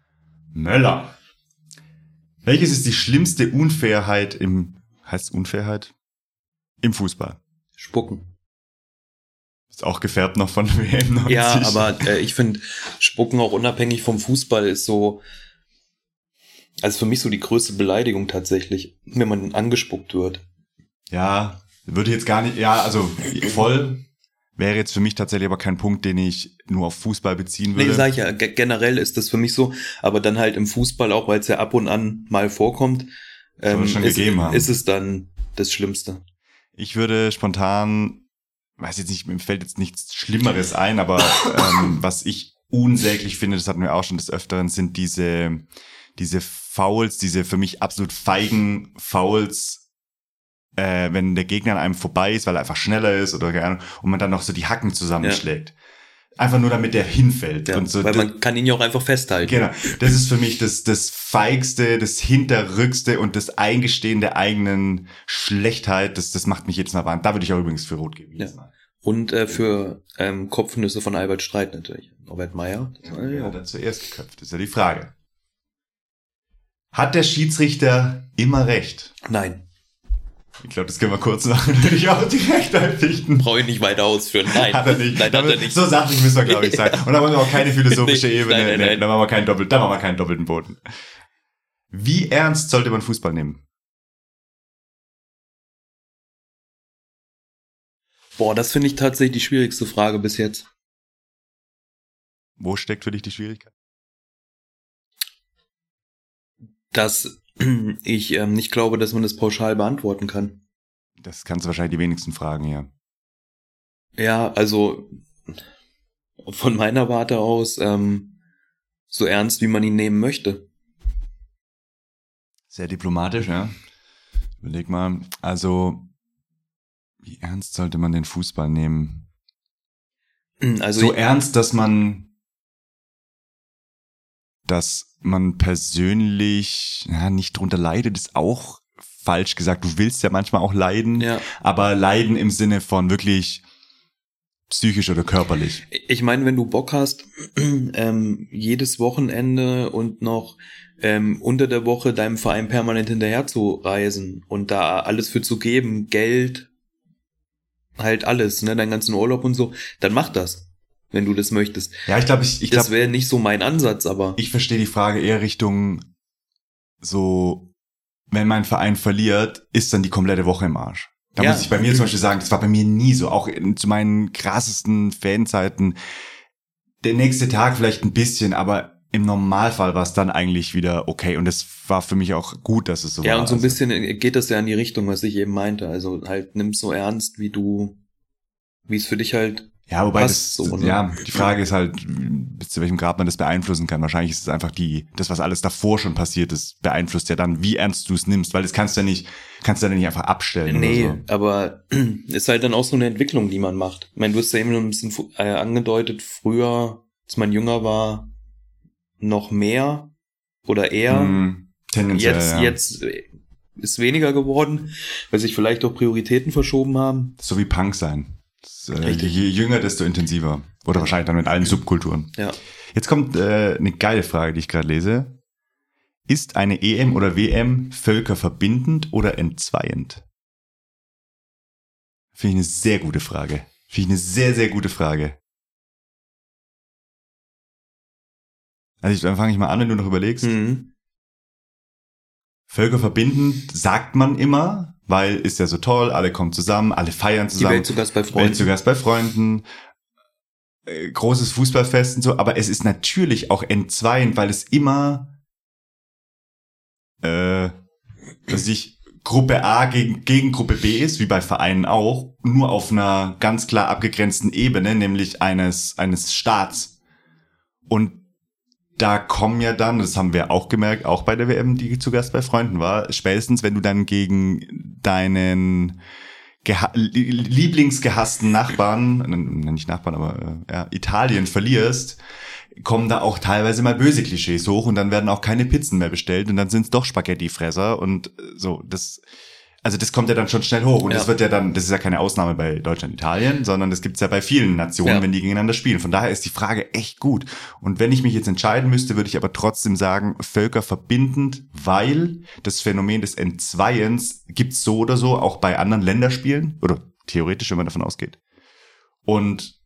S1: Möller. Welches ist die schlimmste Unfairheit im, heißt Unfairheit? Im Fußball.
S2: Spucken.
S1: Ist auch gefärbt noch von W M neunzig.
S2: Ja, aber äh, ich finde, Spucken auch unabhängig vom Fußball ist so, also für mich so die größte Beleidigung tatsächlich, wenn man angespuckt wird.
S1: Ja, würde jetzt gar nicht, ja, also voll wäre jetzt für mich tatsächlich aber kein Punkt, den ich nur auf Fußball beziehen würde.
S2: Nee, sag ich ja, ge- generell ist das für mich so, aber dann halt im Fußball auch, weil es ja ab und an mal vorkommt, ähm,
S1: es schon
S2: ist,
S1: gegeben haben.
S2: ist es dann das Schlimmste.
S1: Ich würde spontan, weiß jetzt nicht, mir fällt jetzt nichts Schlimmeres ein, aber ähm, was ich unsäglich finde, das hatten wir auch schon des Öfteren, sind diese, diese Fouls, diese für mich absolut feigen Fouls, äh, wenn der Gegner an einem vorbei ist, weil er einfach schneller ist oder keine Ahnung, und man dann noch so die Hacken zusammenschlägt. Einfach nur, damit der hinfällt.
S2: Ja,
S1: und so,
S2: weil
S1: das-
S2: man kann ihn ja auch einfach festhalten.
S1: Genau, das ist für mich das, das Feigste, das Hinterrückste und das Eingestehen der eigenen Schlechtheit. Das, das macht mich jedes Mal wahnsinnig. Da würde ich auch übrigens für Rot geben. jedes
S2: Ja.
S1: Mal.
S2: Und äh, für ähm, Kopfnüsse von Albert Streit natürlich. Norbert Meyer. Das war
S1: Ja,
S2: ja.
S1: dann zuerst geköpft, ist ja die Frage. Hat der Schiedsrichter immer recht?
S2: Nein,
S1: Ich glaube, das können wir kurz machen, würde ich auch direkt einfichten.
S2: brauche ich nicht weiter ausführen. Nein,
S1: Hat er nicht.
S2: Nein, hat er nicht.
S1: So sachlich müssen wir, glaube ich, sein. Und da wollen wir auch keine philosophische
S2: Nee,
S1: Ebene.
S2: nein, nein,
S1: nee,
S2: nein.
S1: Da machen wir keinen doppelten, da machen wir keinen doppelten Boden. Wie ernst sollte man Fußball nehmen?
S2: Boah, das finde ich tatsächlich die schwierigste Frage bis jetzt.
S1: Wo steckt für dich die Schwierigkeit?
S2: Dass ich ähm, nicht glaube, dass man das pauschal beantworten kann.
S1: Das kannst du wahrscheinlich die wenigsten fragen, ja.
S2: Ja, also von meiner Warte aus ähm, so ernst, wie man ihn nehmen möchte.
S1: Sehr diplomatisch, ja. Überleg mal. Also, Wie ernst sollte man den Fußball nehmen?
S2: Also
S1: so
S2: ich,
S1: ernst, dass man, dass man persönlich ja, nicht drunter leidet, ist auch falsch gesagt. Du willst ja manchmal auch leiden,
S2: ja.
S1: aber leiden im Sinne von wirklich psychisch oder körperlich.
S2: Ich meine, wenn du Bock hast, ähm, jedes Wochenende und noch ähm, unter der Woche deinem Verein permanent hinterher zu reisen und da alles für zu geben, Geld, halt alles, ne, deinen ganzen Urlaub und so, dann mach das, wenn du das möchtest.
S1: Ja, ich glaube, ich, ich
S2: das
S1: glaube,
S2: wäre nicht so mein Ansatz, aber
S1: ich verstehe die Frage eher Richtung so, wenn mein Verein verliert, ist dann die komplette Woche im Arsch. Da
S2: ja.
S1: muss ich bei mir zum Beispiel sagen, das war bei mir nie so, auch in, zu meinen krassesten Fanzeiten. Der nächste Tag vielleicht ein bisschen, aber im Normalfall war es dann eigentlich wieder okay und es war für mich auch gut, dass es so
S2: ja,
S1: war.
S2: und so ein
S1: also.
S2: bisschen geht das ja in die Richtung, was ich eben meinte. Also halt nimm's so ernst, wie du, wie es für dich halt
S1: Ja, wobei
S2: passt,
S1: das,
S2: so, ne?
S1: ja, die Frage ist halt, bis zu welchem Grad man das beeinflussen kann. Wahrscheinlich ist es einfach die, das, was alles davor schon passiert ist, beeinflusst ja dann, wie ernst du es nimmst, weil das kannst du ja nicht, kannst du ja nicht einfach abstellen
S2: Nee,
S1: oder so.
S2: aber ist halt dann auch so eine Entwicklung, die man macht. Ich meine, du hast ja eben ein bisschen äh, angedeutet, früher, als man jünger war, noch mehr oder eher.
S1: Mm, tendenziell,
S2: jetzt,
S1: ja.
S2: jetzt ist weniger geworden, weil sich vielleicht auch Prioritäten verschoben haben.
S1: So wie Punk sein. Das, äh,
S2: Richtig.
S1: je jünger, desto intensiver. Oder wahrscheinlich dann mit allen Subkulturen.
S2: Ja.
S1: Jetzt kommt äh, eine geile Frage, die ich gerade lese. Ist eine E M oder W M völkerverbindend oder entzweiend? Finde ich eine sehr gute Frage. Finde ich eine sehr, sehr gute Frage. Also dann fange ich mal an, wenn du noch überlegst.
S2: Mhm.
S1: Völkerverbindend sagt man immer, weil ist ja so toll, alle kommen zusammen, alle feiern
S2: Die
S1: zusammen.
S2: Welt zu Gast bei
S1: Welt
S2: Freunden.
S1: zu Gast bei Freunden. Äh, großes Fußballfest und so. Aber es ist natürlich auch entzweiend, weil es immer äh, dass ich Gruppe A gegen, gegen Gruppe B ist, wie bei Vereinen auch, nur auf einer ganz klar abgegrenzten Ebene, nämlich eines, eines Staats. Und da kommen ja dann, das haben wir auch gemerkt, auch bei der W M, die zu Gast bei Freunden war, spätestens wenn du dann gegen deinen geha- lieblingsgehassten Nachbarn, nicht Nachbarn, aber äh, ja, Italien verlierst, kommen da auch teilweise mal böse Klischees hoch und dann werden auch keine Pizzen mehr bestellt und dann sind es doch Spaghettifresser und so, das, also das kommt ja dann schon schnell hoch und
S2: Ja.
S1: das wird ja dann, das ist ja keine Ausnahme bei Deutschland, Italien, sondern das gibt's ja bei vielen Nationen,
S2: Ja.
S1: wenn die gegeneinander spielen. Von daher ist die Frage echt gut. Und wenn ich mich jetzt entscheiden müsste, würde ich aber trotzdem sagen, völkerverbindend, weil das Phänomen des Entzweiens gibt's so oder so auch bei anderen Länderspielen oder theoretisch, wenn man davon ausgeht. Und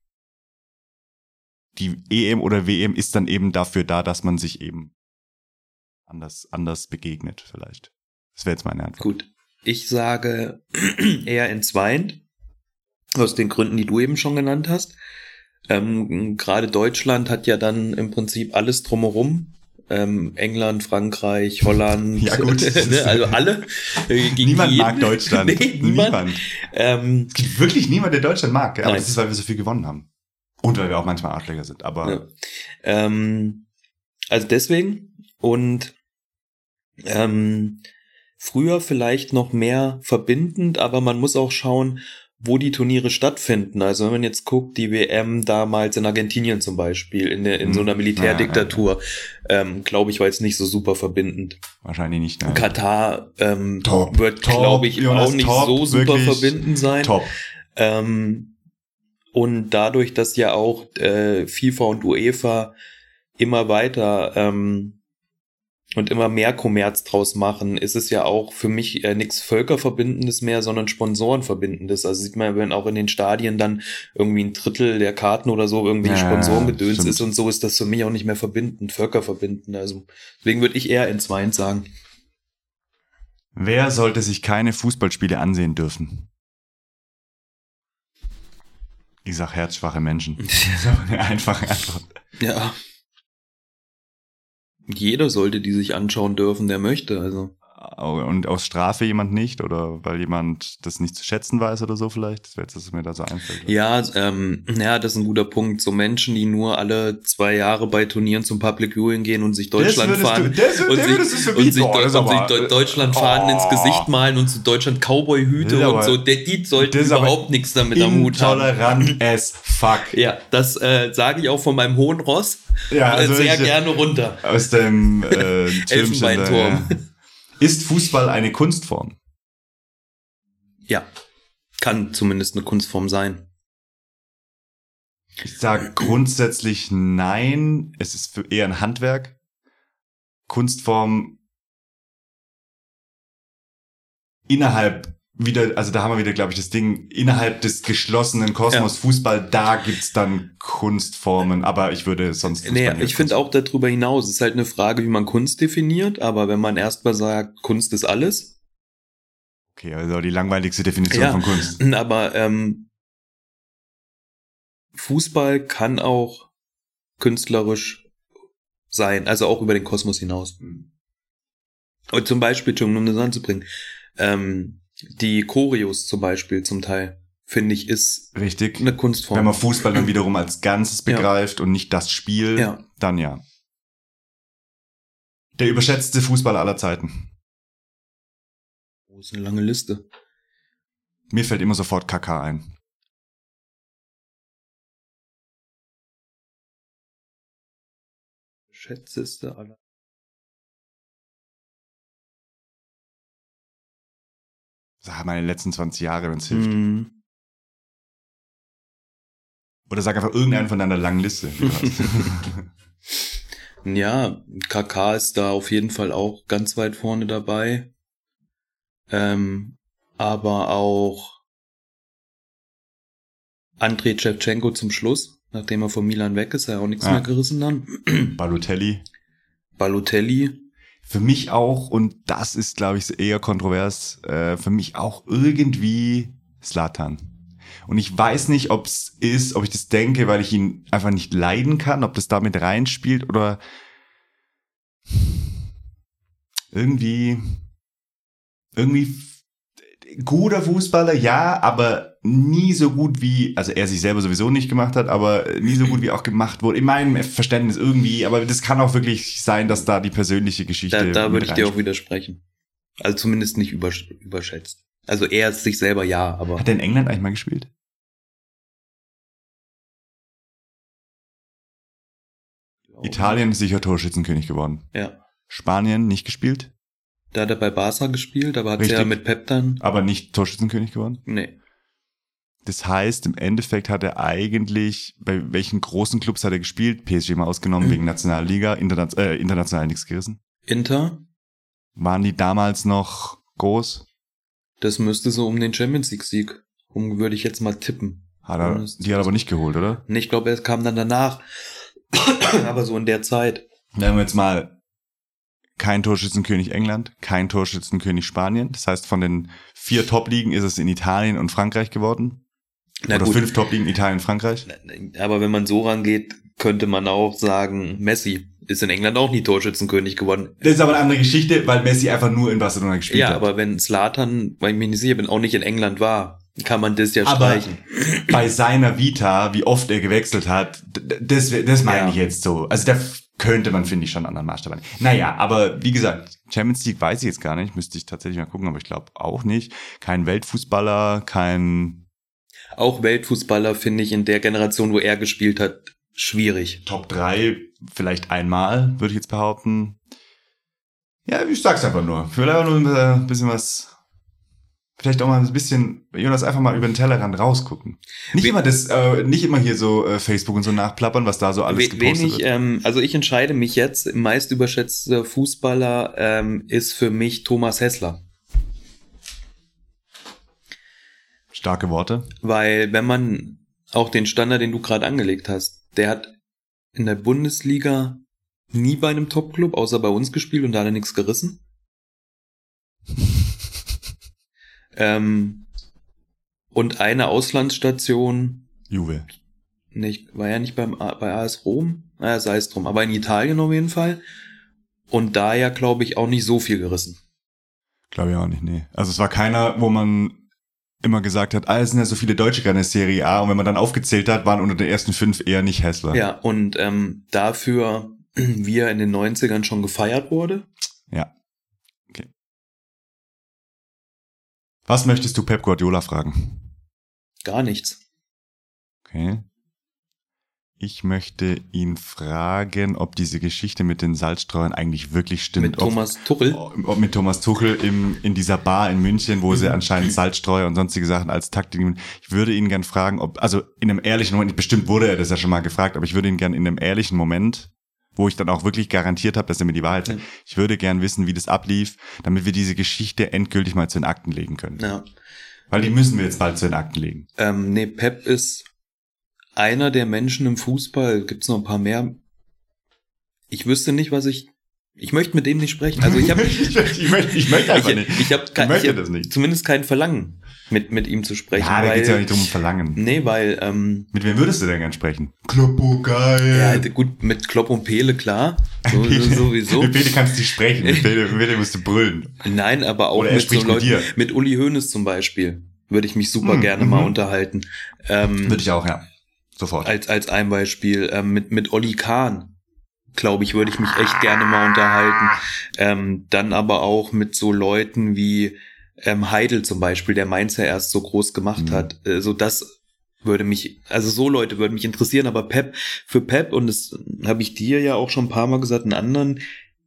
S1: die E M oder W M ist dann eben dafür da, dass man sich eben anders, anders begegnet vielleicht. Das wäre jetzt meine Antwort.
S2: Gut. Ich sage eher entzweiend, aus den Gründen, die du eben schon genannt hast. Ähm, gerade Deutschland hat ja dann im Prinzip alles drumherum. Ähm, England, Frankreich, Holland,
S1: Ja, gut.
S2: ne, also alle. Äh, gegen
S1: Niemand
S2: jeden.
S1: mag Deutschland.
S2: Nee, niemand.
S1: niemand.
S2: Ähm,
S1: Es gibt wirklich niemand, der Deutschland mag. Ja, aber
S2: Nein.
S1: das ist, weil wir so viel gewonnen haben. Und weil wir auch manchmal Arschlöcher sind. Aber
S2: ja. ähm, also deswegen und ähm, früher vielleicht noch mehr verbindend, aber man muss auch schauen, wo die Turniere stattfinden. Also wenn man jetzt guckt, die W M damals in Argentinien zum Beispiel, in, der, in so einer Militärdiktatur, ja, ja, ja. ähm, glaube ich, war jetzt nicht so super verbindend.
S1: wahrscheinlich nicht. Ne?
S2: Katar ähm,
S1: Top,
S2: wird,
S1: top,
S2: glaube ich,
S1: Jonas,
S2: auch nicht
S1: top,
S2: so super
S1: wirklich
S2: verbindend sein.
S1: Top.
S2: Ähm, und dadurch, dass ja auch äh, FIFA und UEFA immer weiter ähm, und immer mehr Kommerz draus machen, ist es ja auch für mich äh, nichts Völkerverbindendes mehr, sondern Sponsorenverbindendes. Also sieht man, wenn auch in den Stadien dann irgendwie ein Drittel der Karten oder so irgendwie
S1: Ja,
S2: Sponsorengedöns
S1: stimmt.
S2: ist und so, ist das für mich auch nicht mehr verbindend, völkerverbindend. Also deswegen würde ich eher entzweiend sagen.
S1: Wer sollte sich keine Fußballspiele ansehen dürfen? Ich sag herzschwache Menschen. Das ist aber eine einfache Antwort.
S2: Ja. Jeder sollte die sich anschauen dürfen, der möchte, also.
S1: und aus Strafe jemand nicht oder weil jemand das nicht zu schätzen weiß oder so vielleicht? Das wäre jetzt, was mir da so einfällt.
S2: Ja, ähm, ja, das ist ein guter Punkt. So Menschen, die nur alle zwei Jahre bei Turnieren zum Public Viewing gehen und sich Deutschland fahren
S1: du, das,
S2: und
S1: der
S2: sich,
S1: würdest du für
S2: und
S1: mich
S2: sich,
S1: oh,
S2: Deu-
S1: das
S2: und sich
S1: aber,
S2: Deu- Deutschland fahren
S1: oh,
S2: ins Gesicht malen und zu Deutschland Cowboy-Hüte
S1: aber,
S2: und so, der, die sollten überhaupt nichts damit am Hut haben.
S1: Intolerant as fuck.
S2: Ja, das äh, sage ich auch von meinem hohen Ross
S1: ja, also
S2: sehr
S1: ich,
S2: gerne runter.
S1: Aus dem äh,
S2: Elfenbeinturm.
S1: Ja. Ist Fußball eine Kunstform?
S2: Ja, kann zumindest eine Kunstform sein.
S1: Ich sage grundsätzlich nein. Es ist für eher ein Handwerk. Kunstform innerhalb wieder, also da haben wir wieder, glaube ich, das Ding, innerhalb des geschlossenen Kosmos ja. Fußball, da gibt's dann Kunstformen, aber ich würde sonst Fußball
S2: Nee, ich finde auch darüber hinaus, es ist halt eine Frage, wie man Kunst definiert, aber wenn man erstmal sagt, Kunst ist alles.
S1: Okay, also die langweiligste Definition
S2: ja,
S1: von Kunst.
S2: Aber ähm, Fußball kann auch künstlerisch sein, also auch über den Kosmos hinaus. Und zum Beispiel, um das anzubringen, ähm, die Choreos zum Beispiel zum Teil, finde ich, ist
S1: richtig
S2: eine Kunstform.
S1: Wenn man Fußball dann wiederum als Ganzes begreift ja. und nicht das Spiel,
S2: ja.
S1: dann ja. Der überschätzte Fußballer aller Zeiten.
S2: Oh, ist eine lange Liste.
S1: Mir fällt immer sofort K K ein.
S2: Schätzeste aller.
S1: Sag meine letzten zwanzig Jahre, wenn es hilft.
S2: Mm.
S1: Oder sag einfach irgendeinen von deiner langen Liste.
S2: Ja, K K ist da auf jeden Fall auch ganz weit vorne dabei. Ähm, aber auch Andrei Shevchenko zum Schluss, nachdem er von Milan weg ist, er auch nichts ah. mehr gerissen dann.
S1: Balotelli.
S2: Balotelli.
S1: Für mich auch, und das ist, glaube ich, eher kontrovers, äh, für mich auch irgendwie Zlatan. Und ich weiß nicht, ob es ist, ob ich das denke, weil ich ihn einfach nicht leiden kann, ob das damit reinspielt oder irgendwie, irgendwie guter Fußballer, ja, aber nie so gut wie, also er sich selber sowieso nicht gemacht hat, aber nie so gut wie auch gemacht wurde. In meinem Verständnis irgendwie, aber das kann auch wirklich sein, dass da die persönliche Geschichte.
S2: Da, da würde ich dir auch widersprechen. Also zumindest nicht übersch- überschätzt. Also er ist sich selber ja, aber.
S1: Hat er in England eigentlich mal gespielt? Italien ist sicher Torschützenkönig geworden.
S2: Ja.
S1: Spanien nicht gespielt?
S2: Da hat er bei Barca gespielt, aber hat er ja mit Pep dann.
S1: Aber nicht Torschützenkönig geworden?
S2: Nee.
S1: Das heißt, im Endeffekt hat er eigentlich, bei welchen großen Clubs hat er gespielt? P S G mal ausgenommen, mhm. wegen Nationalliga, interna- äh, international nichts gerissen.
S2: Inter?
S1: Waren die damals noch groß?
S2: Das müsste so um den Champions League Sieg, um würde ich jetzt mal tippen.
S1: Hat er, die hat er aber nicht geholt, oder?
S2: Nee, ich glaube, er kam dann danach. Aber so in der Zeit.
S1: Wenn wir jetzt mal kein Torschützenkönig England, kein Torschützenkönig Spanien. Das heißt, von den vier Top-Ligen ist es in Italien und Frankreich geworden. Na Oder gut. fünf Top-Ligen Italien und Frankreich.
S2: Aber wenn man so rangeht, könnte man auch sagen, Messi ist in England auch nie Torschützenkönig geworden.
S1: Das ist aber eine andere Geschichte, weil Messi einfach nur in Barcelona gespielt
S2: ja,
S1: hat.
S2: Ja, aber wenn Zlatan, weil ich mir nicht sicher bin, auch nicht in England war, kann man das ja aber streichen.
S1: Bei seiner Vita, wie oft er gewechselt hat, das, das meine ja. ich jetzt so. Also da könnte man, finde ich, schon einen anderen Maßstab an. Naja, aber wie gesagt, Champions League weiß ich jetzt gar nicht, müsste ich tatsächlich mal gucken, aber ich glaube auch nicht. Kein Weltfußballer, kein...
S2: Auch Weltfußballer finde ich in der Generation, wo er gespielt hat, schwierig.
S1: Top drei vielleicht einmal, würde ich jetzt behaupten. Ja, ich sag's einfach nur. Vielleicht auch nur ein bisschen was... Vielleicht auch mal ein bisschen, Jonas, einfach mal über den Tellerrand rausgucken. Nicht We- immer das, äh, nicht immer hier so äh, Facebook und so nachplappern, was da so alles We- gepostet
S2: wenig,
S1: wird.
S2: Ähm, also ich entscheide mich jetzt, meist überschätzter Fußballer ähm, ist für mich Thomas Hässler.
S1: Starke Worte.
S2: Weil wenn man auch den Standard, den du gerade angelegt hast, der hat in der Bundesliga nie bei einem Top-Club, außer bei uns gespielt und da hat er nichts gerissen. Ähm, und eine Auslandsstation.
S1: Juve.
S2: Nicht, war ja nicht beim, bei A S Rom? Naja, sei es drum. Aber in Italien auf jeden Fall. Und da ja, glaube ich, auch nicht so viel gerissen.
S1: Glaube ich auch nicht, nee. Also es war keiner, wo man immer gesagt hat, ah, es sind ja so viele Deutsche gerade in der Serie A, und wenn man dann aufgezählt hat, waren unter den ersten fünf eher nicht Hässler.
S2: Ja, und ähm, dafür, wie er in den neunzigern schon gefeiert wurde.
S1: Ja. Okay. Was möchtest du Pep Guardiola fragen?
S2: Gar nichts.
S1: Okay. Ich möchte ihn fragen, ob diese Geschichte mit den Salzstreuern eigentlich wirklich stimmt.
S2: Mit Thomas
S1: ob,
S2: Tuchel?
S1: Ob mit Thomas Tuchel im, in dieser Bar in München, wo sie anscheinend Salzstreuer und sonstige Sachen als Taktik nehmen. Ich würde ihn gern fragen, ob, also in einem ehrlichen Moment, bestimmt wurde er das ja schon mal gefragt, aber ich würde ihn gern in einem ehrlichen Moment, wo ich dann auch wirklich garantiert habe, dass er mir die Wahrheit sagt, ja. Ich würde gern wissen, wie das ablief, damit wir diese Geschichte endgültig mal zu den Akten legen können.
S2: Ja.
S1: Weil die müssen wir jetzt bald zu den Akten legen.
S2: Ähm, nee, Pep ist einer der Menschen im Fußball, gibt's noch ein paar mehr. Ich wüsste nicht, was ich, ich möchte mit dem nicht sprechen. Also ich habe,
S1: ich, ich, möchte, ich möchte einfach
S2: ich,
S1: nicht.
S2: Ich habe kein,
S1: ich
S2: ich hab
S1: das nicht.
S2: Zumindest kein Verlangen, mit mit ihm zu sprechen.
S1: Ja, da
S2: weil,
S1: geht's ja nicht drum Verlangen.
S2: Nee, weil ähm,
S1: mit wem würdest du denn gern sprechen? Kloppo, geil.
S2: Ja, gut, mit Klopp und Pele, klar. So, Pele, sowieso.
S1: Mit Pele kannst du nicht sprechen, mit Pele, mit Pele musst du brüllen.
S2: Nein, aber auch
S1: Oder er
S2: mit
S1: spricht
S2: so
S1: mit
S2: Leuten,
S1: dir.
S2: Mit Uli Hoeneß zum Beispiel, würde ich mich super
S1: hm,
S2: gerne
S1: m-m.
S2: mal unterhalten. Ähm,
S1: würde ich auch, ja. Sofort.
S2: Als, als ein Beispiel. Ähm, mit, mit Olli Kahn, glaube ich, würde ich mich echt gerne mal unterhalten. Ähm, dann aber auch mit so Leuten wie ähm, Heidel zum Beispiel, der Mainz ja erst so groß gemacht
S1: mhm.
S2: hat. Äh, so das würde mich, also so Leute würden mich interessieren, aber Pep, für Pep, und das habe ich dir ja auch schon ein paar Mal gesagt, einen anderen,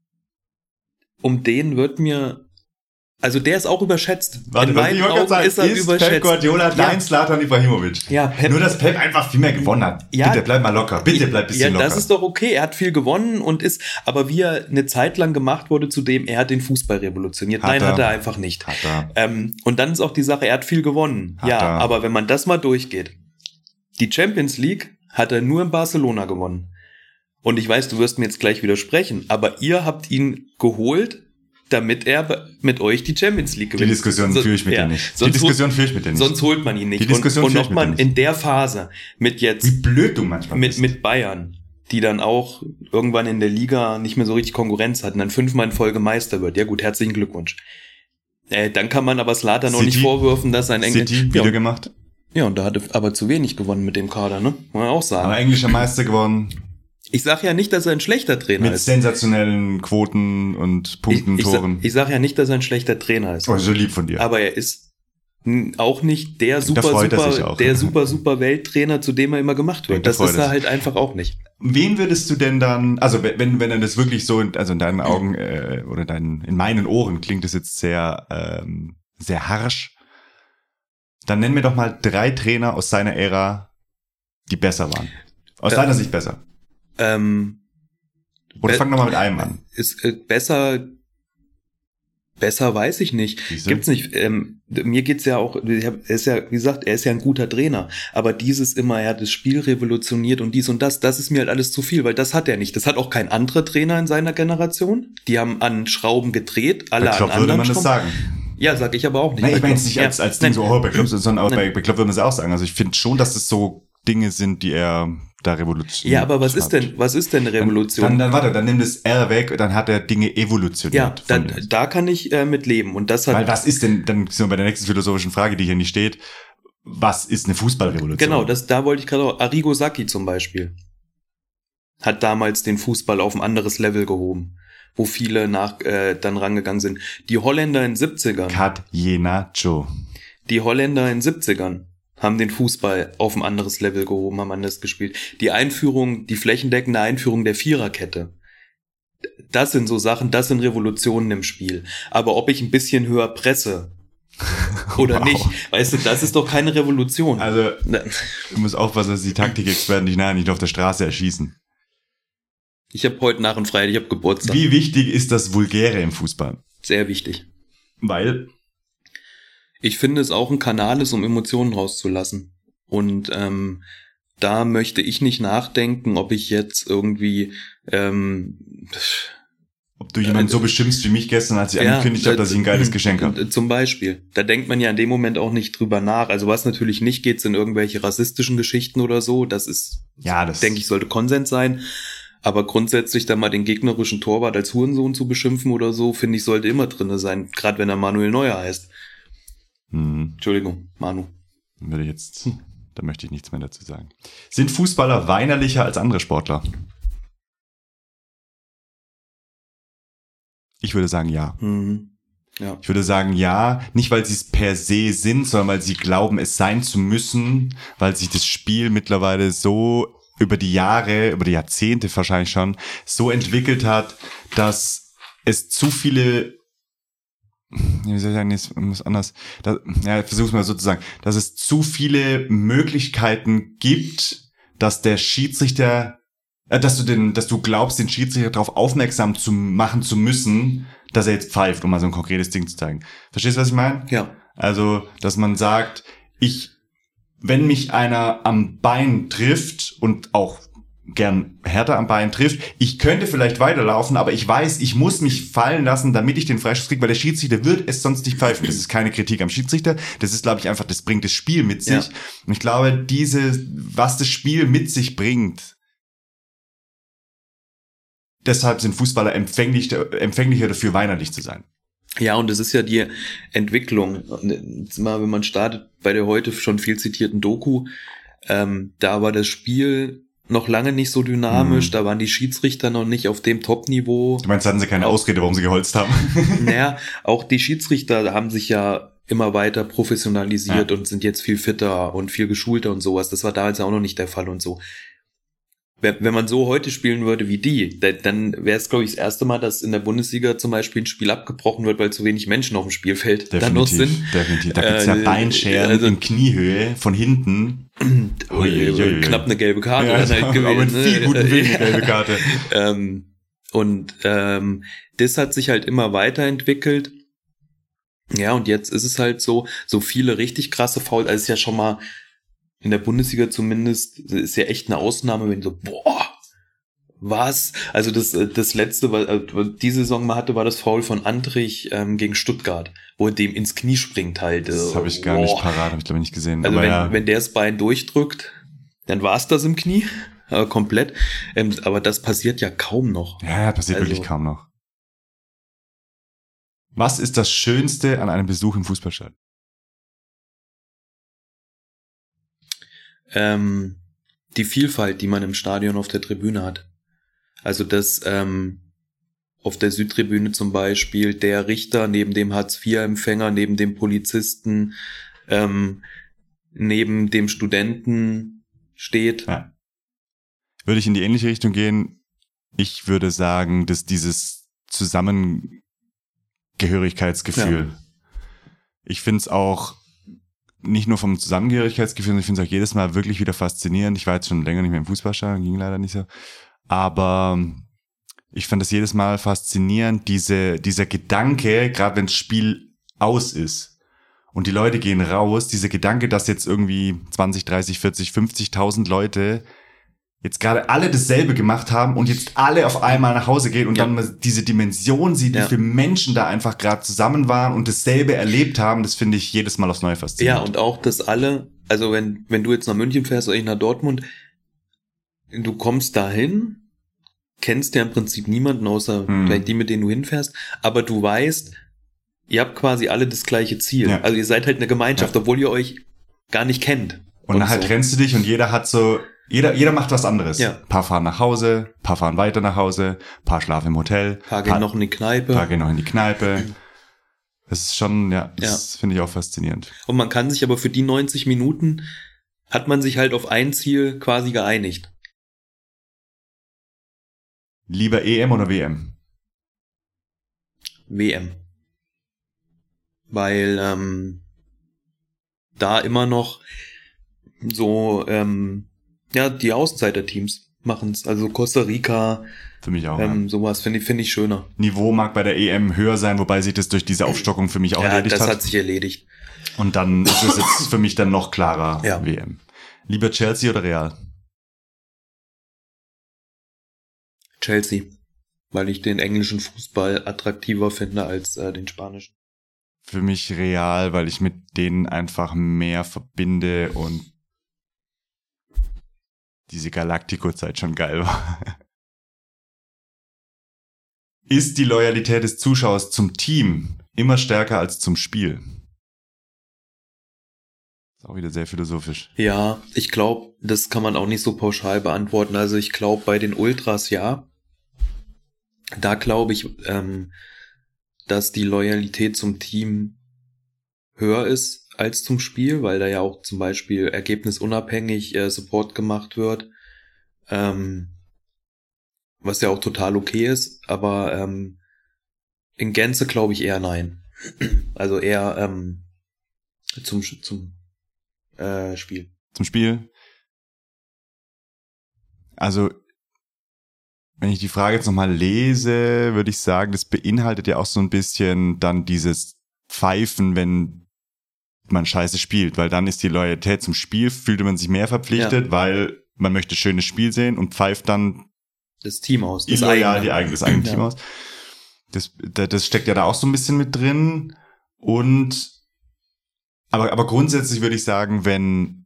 S2: um den wird mir, also der ist auch überschätzt.
S1: Warte,
S2: in meinen Augen
S1: sagen,
S2: ist er
S1: ist
S2: überschätzt.
S1: Pep Guardiola dein
S2: ja.
S1: Zlatan Ibrahimovic.
S2: Ja, Pep.
S1: Nur, dass Pep einfach viel mehr gewonnen hat.
S2: Ja.
S1: Bitte bleib mal locker. Bitte bleib ein bisschen
S2: ja,
S1: locker.
S2: Ja, das ist doch okay. Er hat viel gewonnen und ist, aber wie er eine Zeit lang gemacht wurde, zu dem er hat den Fußball revolutioniert.
S1: Hat
S2: Nein,
S1: er.
S2: hat er einfach nicht.
S1: Hat er.
S2: Ähm, und dann ist auch die Sache, er hat viel gewonnen.
S1: Hat
S2: ja,
S1: er.
S2: aber wenn man das mal durchgeht, die Champions League hat er nur in Barcelona gewonnen. Und ich weiß, du wirst mir jetzt gleich widersprechen, aber ihr habt ihn geholt, damit er mit euch die Champions League gewinnt.
S1: Die Diskussion
S2: so,
S1: führe ich mit
S2: ja,
S1: dir nicht. Die
S2: sonst
S1: Diskussion führe ich mit dir nicht.
S2: Sonst holt man ihn nicht.
S1: Die Diskussion
S2: und und
S1: führe ich mit dir
S2: nochmal
S1: nicht.
S2: in der Phase mit jetzt.
S1: Wie blöd du manchmal
S2: mit,
S1: bist.
S2: Mit Bayern, die dann auch irgendwann in der Liga nicht mehr so richtig Konkurrenz hatten, dann fünfmal in Folge Meister wird. Ja gut, herzlichen Glückwunsch. Äh, dann kann man aber Zlatan noch nicht vorwerfen, dass sein Engel...
S1: City wieder
S2: ja,
S1: gemacht.
S2: Ja, und da hat er aber zu wenig gewonnen mit dem Kader, ne? Muss man auch sagen.
S1: Aber englischer Meister gewonnen.
S2: Ich sag ja nicht, dass er ein schlechter Trainer
S1: mit
S2: ist.
S1: Mit sensationellen Quoten und Punkten,
S2: ich, ich
S1: Toren.
S2: Sag, ich sag ja nicht, dass er ein schlechter Trainer ist.
S1: Oh, so lieb von dir.
S2: Aber er ist auch nicht der super,
S1: freut er sich
S2: super,
S1: auch.
S2: der super, super Welttrainer, zu dem er immer gemacht wird.
S1: Da
S2: das ist er
S1: sich.
S2: halt einfach auch nicht.
S1: Wen würdest du denn dann, also wenn, wenn er das wirklich so, in, also in deinen Augen äh, oder deinen, in meinen Ohren klingt das jetzt sehr, ähm, sehr harsch, dann nenn mir doch mal drei Trainer aus seiner Ära, die besser waren. Aus äh, deiner Sicht besser.
S2: Ähm,
S1: Oder fang doch mal mit einem an.
S2: Ist äh, besser, besser weiß ich nicht.
S1: Siehste?
S2: Gibt's nicht. Ähm, mir geht's ja auch, er ist ja, wie gesagt, er ist ja ein guter Trainer. Aber dieses immer, er hat das Spiel revolutioniert und dies und das, das ist mir halt alles zu viel, weil das hat er nicht. Das hat auch kein anderer Trainer in seiner Generation. Die haben an Schrauben gedreht, alle
S1: bei Klopp
S2: an anderen
S1: würde man das
S2: Schrauben.
S1: sagen.
S2: Ja, sag ich aber auch nicht.
S1: Nein, ich meine jetzt nicht als, als Ding
S2: Nein.
S1: so, oh, bei Klopp, sondern auch
S2: Nein.
S1: bei, bei Klopp würde man es auch sagen. Also ich finde schon, dass das so Dinge sind, die er da revolutioniert.
S2: Ja, aber was
S1: hat.
S2: ist denn, was ist denn eine Revolution?
S1: Dann, dann, dann warte, dann nimm das R weg, dann hat er Dinge evolutioniert.
S2: Ja, dann, da kann ich äh, mit leben. Und das hat.
S1: Weil was ist denn, dann sind wir bei der nächsten philosophischen Frage, die hier nicht steht, was ist eine Fußballrevolution?
S2: Genau, das, da wollte ich gerade auch, Arrigo Sacchi zum Beispiel hat damals den Fußball auf ein anderes Level gehoben, wo viele nach äh, dann rangegangen sind. Die Holländer in den siebzigern.
S1: Catenaccio.
S2: Die Holländer in den siebzigern haben den Fußball auf ein anderes Level gehoben, haben anders gespielt. Die Einführung, die flächendeckende Einführung der Viererkette. Das sind so Sachen, das sind Revolutionen im Spiel. Aber ob ich ein bisschen höher presse oder wow. nicht, weißt du, das ist doch keine Revolution.
S1: Also, du musst aufpassen, dass die Taktikexperten dich nachher nicht auf der Straße erschießen.
S2: Ich habe heute Nach und Freitag, ich habe Geburtstag.
S1: Wie wichtig ist das Vulgäre im Fußball?
S2: Sehr wichtig.
S1: Weil?
S2: Ich finde, es auch ein Kanal ist, um Emotionen rauszulassen. Und ähm, da möchte ich nicht nachdenken, ob ich jetzt irgendwie ähm,
S1: ob du jemanden äh, so beschimpfst wie mich gestern, als ich ja, angekündigt habe, dass ich ein geiles Geschenk habe.
S2: Zum Beispiel. Da denkt man ja in dem Moment auch nicht drüber nach. Also was natürlich nicht geht, sind irgendwelche rassistischen Geschichten oder so. Das ist,
S1: ja, das
S2: denke ich, sollte Konsens sein. Aber grundsätzlich dann mal den gegnerischen Torwart als Hurensohn zu beschimpfen oder so, finde ich, sollte immer drinne sein. Gerade wenn er Manuel Neuer heißt.
S1: Hm.
S2: Entschuldigung, Manu.
S1: Würde ich jetzt, hm. Da möchte ich nichts mehr dazu sagen. Sind Fußballer weinerlicher als andere Sportler? Ich würde sagen, ja.
S2: Mhm. Ja.
S1: Ich würde sagen, ja, nicht weil sie es per se sind, sondern weil sie glauben, es sein zu müssen, weil sich das Spiel mittlerweile so über die Jahre, über die Jahrzehnte wahrscheinlich schon, so entwickelt hat, dass es zu viele, wie soll ich sagen, jetzt muss anders, da, ja, ich versuch's mal so zu sagen, dass es zu viele Möglichkeiten gibt, dass der Schiedsrichter, äh, dass du den, dass du glaubst, den Schiedsrichter darauf aufmerksam zu machen zu müssen, dass er jetzt pfeift, um mal so ein konkretes Ding zu zeigen. Verstehst du, was ich meine?
S2: Ja.
S1: Also, dass man sagt, ich, wenn mich einer am Bein trifft und auch gern härter am Bein trifft, ich könnte vielleicht weiterlaufen, aber ich weiß, ich muss mich fallen lassen, damit ich den Freischuss kriege, weil der Schiedsrichter wird es sonst nicht pfeifen. Das ist keine Kritik am Schiedsrichter, das ist, glaube ich, einfach, das bringt das Spiel mit sich. Ja. Und ich glaube, diese, was das Spiel mit sich bringt, deshalb sind Fußballer empfänglich, empfänglicher dafür, weinerlich zu sein.
S2: Ja, und das ist ja die Entwicklung. Mal, wenn man startet bei der heute schon viel zitierten Doku, ähm, da war das Spiel noch lange nicht so dynamisch, mhm. Da waren die Schiedsrichter noch nicht auf dem Top-Niveau.
S1: Du meinst, hatten sie keine Ausrede, warum sie geholzt haben?
S2: Naja, auch die Schiedsrichter haben sich ja immer weiter professionalisiert ja. Und sind jetzt viel fitter und viel geschulter und sowas. Das war damals ja auch noch nicht der Fall und so. Wenn man so heute spielen würde wie die, dann wäre es, glaube ich, das erste Mal, dass in der Bundesliga zum Beispiel ein Spiel abgebrochen wird, weil zu wenig Menschen auf dem Spielfeld dann noch sind.
S1: Definitiv, da gibt's ja äh, Beinscheren also, in Kniehöhe von hinten.
S2: Ui, ui, ui. Knapp eine gelbe Karte. Ja,
S1: also, halt gewesen, aber mit viel guten Willen eine gelbe Karte.
S2: ähm, und ähm, das hat sich halt immer weiterentwickelt. Ja, und jetzt ist es halt so, so viele richtig krasse Fouls, also es ist ja schon mal in der Bundesliga zumindest, ist ja echt eine Ausnahme, wenn so, boah, was? Also das das letzte, was die Saison mal hatte, war das Foul von Andrich ähm, gegen Stuttgart, wo er dem ins Knie springt halt.
S1: Das habe ich gar boah. nicht parat, habe ich glaube ich nicht gesehen.
S2: Also
S1: aber
S2: wenn,
S1: ja.
S2: wenn der das Bein durchdrückt, dann war es das im Knie, äh, komplett. Ähm, aber das passiert ja kaum noch.
S1: Ja, passiert also, wirklich kaum noch. Was ist das Schönste an einem Besuch im Fußballstadion?
S2: Ähm, die Vielfalt, die man im Stadion auf der Tribüne hat. Also dass ähm, auf der Südtribüne zum Beispiel der Richter neben dem Hartz vier Empfänger, neben dem Polizisten, ähm, neben dem Studenten steht.
S1: Ja. Würde ich in die ähnliche Richtung gehen? Ich würde sagen, dass dieses Zusammengehörigkeitsgefühl, ja. Ich finde es auch nicht nur vom Zusammengehörigkeitsgefühl, sondern ich finde es auch jedes Mal wirklich wieder faszinierend. Ich war jetzt schon länger nicht mehr im Fußballstadion, ging leider nicht so. Aber ich fand das jedes Mal faszinierend, diese, dieser Gedanke, gerade wenn das Spiel aus ist und die Leute gehen raus, dieser Gedanke, dass jetzt irgendwie zwanzig, dreißig, vierzig, fünfzigtausend Leute jetzt gerade alle dasselbe gemacht haben und jetzt alle auf einmal nach Hause gehen und ja. dann diese Dimension sieht, ja. wie viele Menschen da einfach gerade zusammen waren und dasselbe erlebt haben, das finde ich jedes Mal aufs Neue faszinierend.
S2: Ja, und auch, dass alle, also wenn wenn du jetzt nach München fährst oder ich nach Dortmund, du kommst dahin, kennst ja im Prinzip niemanden, außer hm. vielleicht die, mit denen du hinfährst, aber du weißt, ihr habt quasi alle das gleiche Ziel. Ja. Also ihr seid halt eine Gemeinschaft, ja. obwohl ihr euch gar nicht kennt.
S1: Und, und nachher so. trennst du dich und jeder hat so... Jeder, jeder macht was anderes.
S2: Ja.
S1: Paar fahren nach Hause, paar fahren weiter nach Hause, paar schlafen im Hotel.
S2: Paar gehen paar, noch in die Kneipe.
S1: Paar gehen noch in die Kneipe. Das ist schon, ja, das ja. finde ich auch faszinierend.
S2: Und man kann sich aber für die neunzig Minuten, hat man sich halt auf ein Ziel quasi geeinigt.
S1: Lieber E M oder W M?
S2: W M. Weil ähm, da immer noch so... Ähm, ja, die Außenseiter-Teams machen's. Also Costa Rica.
S1: Für mich auch.
S2: Ähm,
S1: ja.
S2: Sowas finde ich, finde ich schöner.
S1: Niveau mag bei der E M höher sein, wobei sich das durch diese Aufstockung für mich auch
S2: ja,
S1: erledigt
S2: das
S1: hat.
S2: hat sich erledigt.
S1: Und dann ist es jetzt für mich dann noch klarer
S2: ja.
S1: W M. Lieber Chelsea oder Real?
S2: Chelsea. Weil ich den englischen Fußball attraktiver finde als äh, den spanischen.
S1: Für mich Real, weil ich mit denen einfach mehr verbinde und diese Galactico-Zeit schon geil war. Ist die Loyalität des Zuschauers zum Team immer stärker als zum Spiel? Ist auch wieder sehr philosophisch.
S2: Ja, ich glaube, das kann man auch nicht so pauschal beantworten. Also ich glaube, bei den Ultras ja. Da glaube ich, ähm, dass die Loyalität zum Team höher ist als zum Spiel, weil da ja auch zum Beispiel ergebnisunabhängig äh, Support gemacht wird. Ähm, was ja auch total okay ist, aber ähm, in Gänze glaube ich eher nein. Also eher ähm, zum zum äh, Spiel.
S1: Zum Spiel? Also, wenn ich die Frage jetzt nochmal lese, würde ich sagen, das beinhaltet ja auch so ein bisschen dann dieses Pfeifen, wenn man scheiße spielt, weil dann ist die Loyalität zum Spiel, fühlte man sich mehr verpflichtet, ja. Weil man möchte schönes Spiel sehen und pfeift dann
S2: das Team aus. Das
S1: illoyal die eigene, das eigene ja. Team aus. Das, das steckt ja da auch so ein bisschen mit drin. Und aber, aber grundsätzlich würde ich sagen, wenn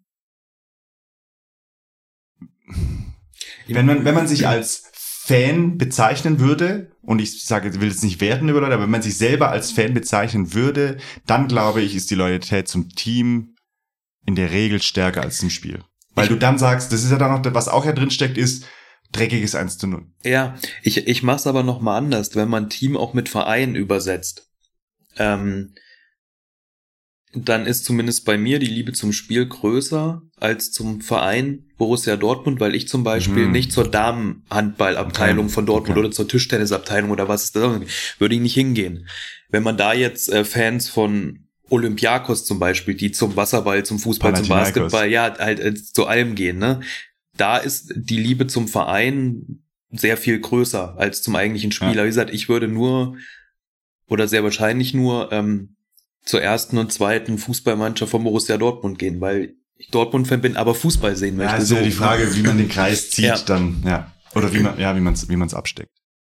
S1: wenn man, wenn man sich als Fan bezeichnen würde, und ich sage, ich will jetzt nicht werten über Leute, aber wenn man sich selber als Fan bezeichnen würde, dann glaube ich, ist die Loyalität zum Team in der Regel stärker als zum Spiel. Weil ich, du dann sagst, das ist ja dann noch, was auch ja drin steckt, ist dreckiges eins zu null.
S2: Ja, ich, ich mach's aber noch mal anders, wenn man Team auch mit Verein übersetzt. Ähm, dann ist zumindest bei mir die Liebe zum Spiel größer als zum Verein Borussia Dortmund, weil ich zum Beispiel mhm. nicht zur Damenhandballabteilung okay. von Dortmund okay. oder zur Tischtennisabteilung oder was ist das, würde ich nicht hingehen. Wenn man da jetzt äh, Fans von Olympiakos zum Beispiel, die zum Wasserball, zum Fußball, zum Basketball, ja, halt äh, zu allem gehen, ne? Da ist die Liebe zum Verein sehr viel größer als zum eigentlichen Spieler. Ja. Wie gesagt, ich würde nur oder sehr wahrscheinlich nur ähm, zur ersten und zweiten Fußballmannschaft von Borussia Dortmund gehen, weil ich Dortmund-Fan bin, aber Fußball sehen möchte.
S1: Ja, ist ja die Frage, wie man den Kreis zieht ja. dann, ja. Oder wie man, ja, wie man es wie man es absteckt.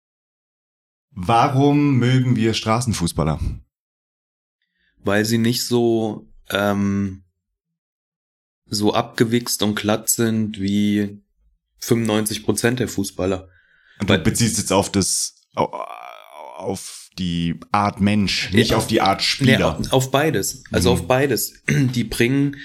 S1: Warum mögen wir Straßenfußballer?
S2: Weil sie nicht so, ähm, so abgewichst und glatt sind wie fünfundneunzig Prozent der Fußballer.
S1: Und du beziehst jetzt auf das, auf die Art Mensch, nicht ja, auf die Art Spieler.
S2: Nee, auf beides. Also mhm. auf beides. Die bringen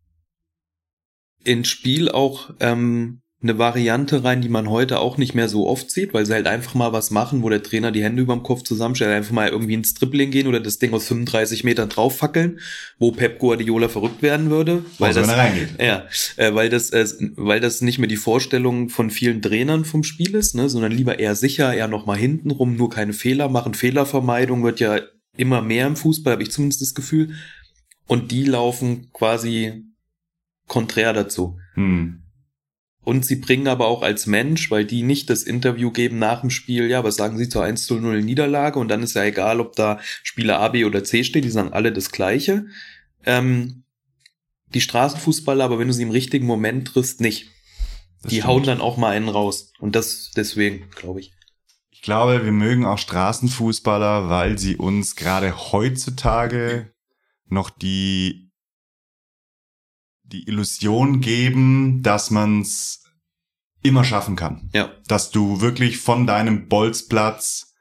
S2: ins Spiel auch ähm, eine Variante rein, die man heute auch nicht mehr so oft sieht, weil sie halt einfach mal was machen, wo der Trainer die Hände überm Kopf zusammenstellt, einfach mal irgendwie ins Dribbling gehen oder das Ding aus fünfunddreißig Metern drauf fackeln, wo Pep Guardiola verrückt werden würde, weil
S1: also,
S2: das
S1: wenn er reingeht.
S2: ja, äh, weil das äh, weil das nicht mehr die Vorstellung von vielen Trainern vom Spiel ist, ne, sondern lieber eher sicher, eher noch mal hinten rum, nur keine Fehler machen. Fehlervermeidung wird ja immer mehr im Fußball, habe ich zumindest das Gefühl, und die laufen quasi konträr dazu.
S1: Hm.
S2: Und sie bringen aber auch als Mensch, weil die nicht das Interview geben nach dem Spiel, ja, was sagen sie zur eins zu null Niederlage, und dann ist ja egal, ob da Spieler A, B oder C steht, die sagen alle das Gleiche. Ähm, die Straßenfußballer, aber wenn du sie im richtigen Moment triffst, nicht. Das die stimmt. Hauen dann auch mal einen raus. Und das deswegen, glaube ich.
S1: Ich glaube, wir mögen auch Straßenfußballer, weil sie uns gerade heutzutage noch die die Illusion geben, dass man's immer schaffen kann.
S2: Ja.
S1: Dass du wirklich von deinem Bolzplatz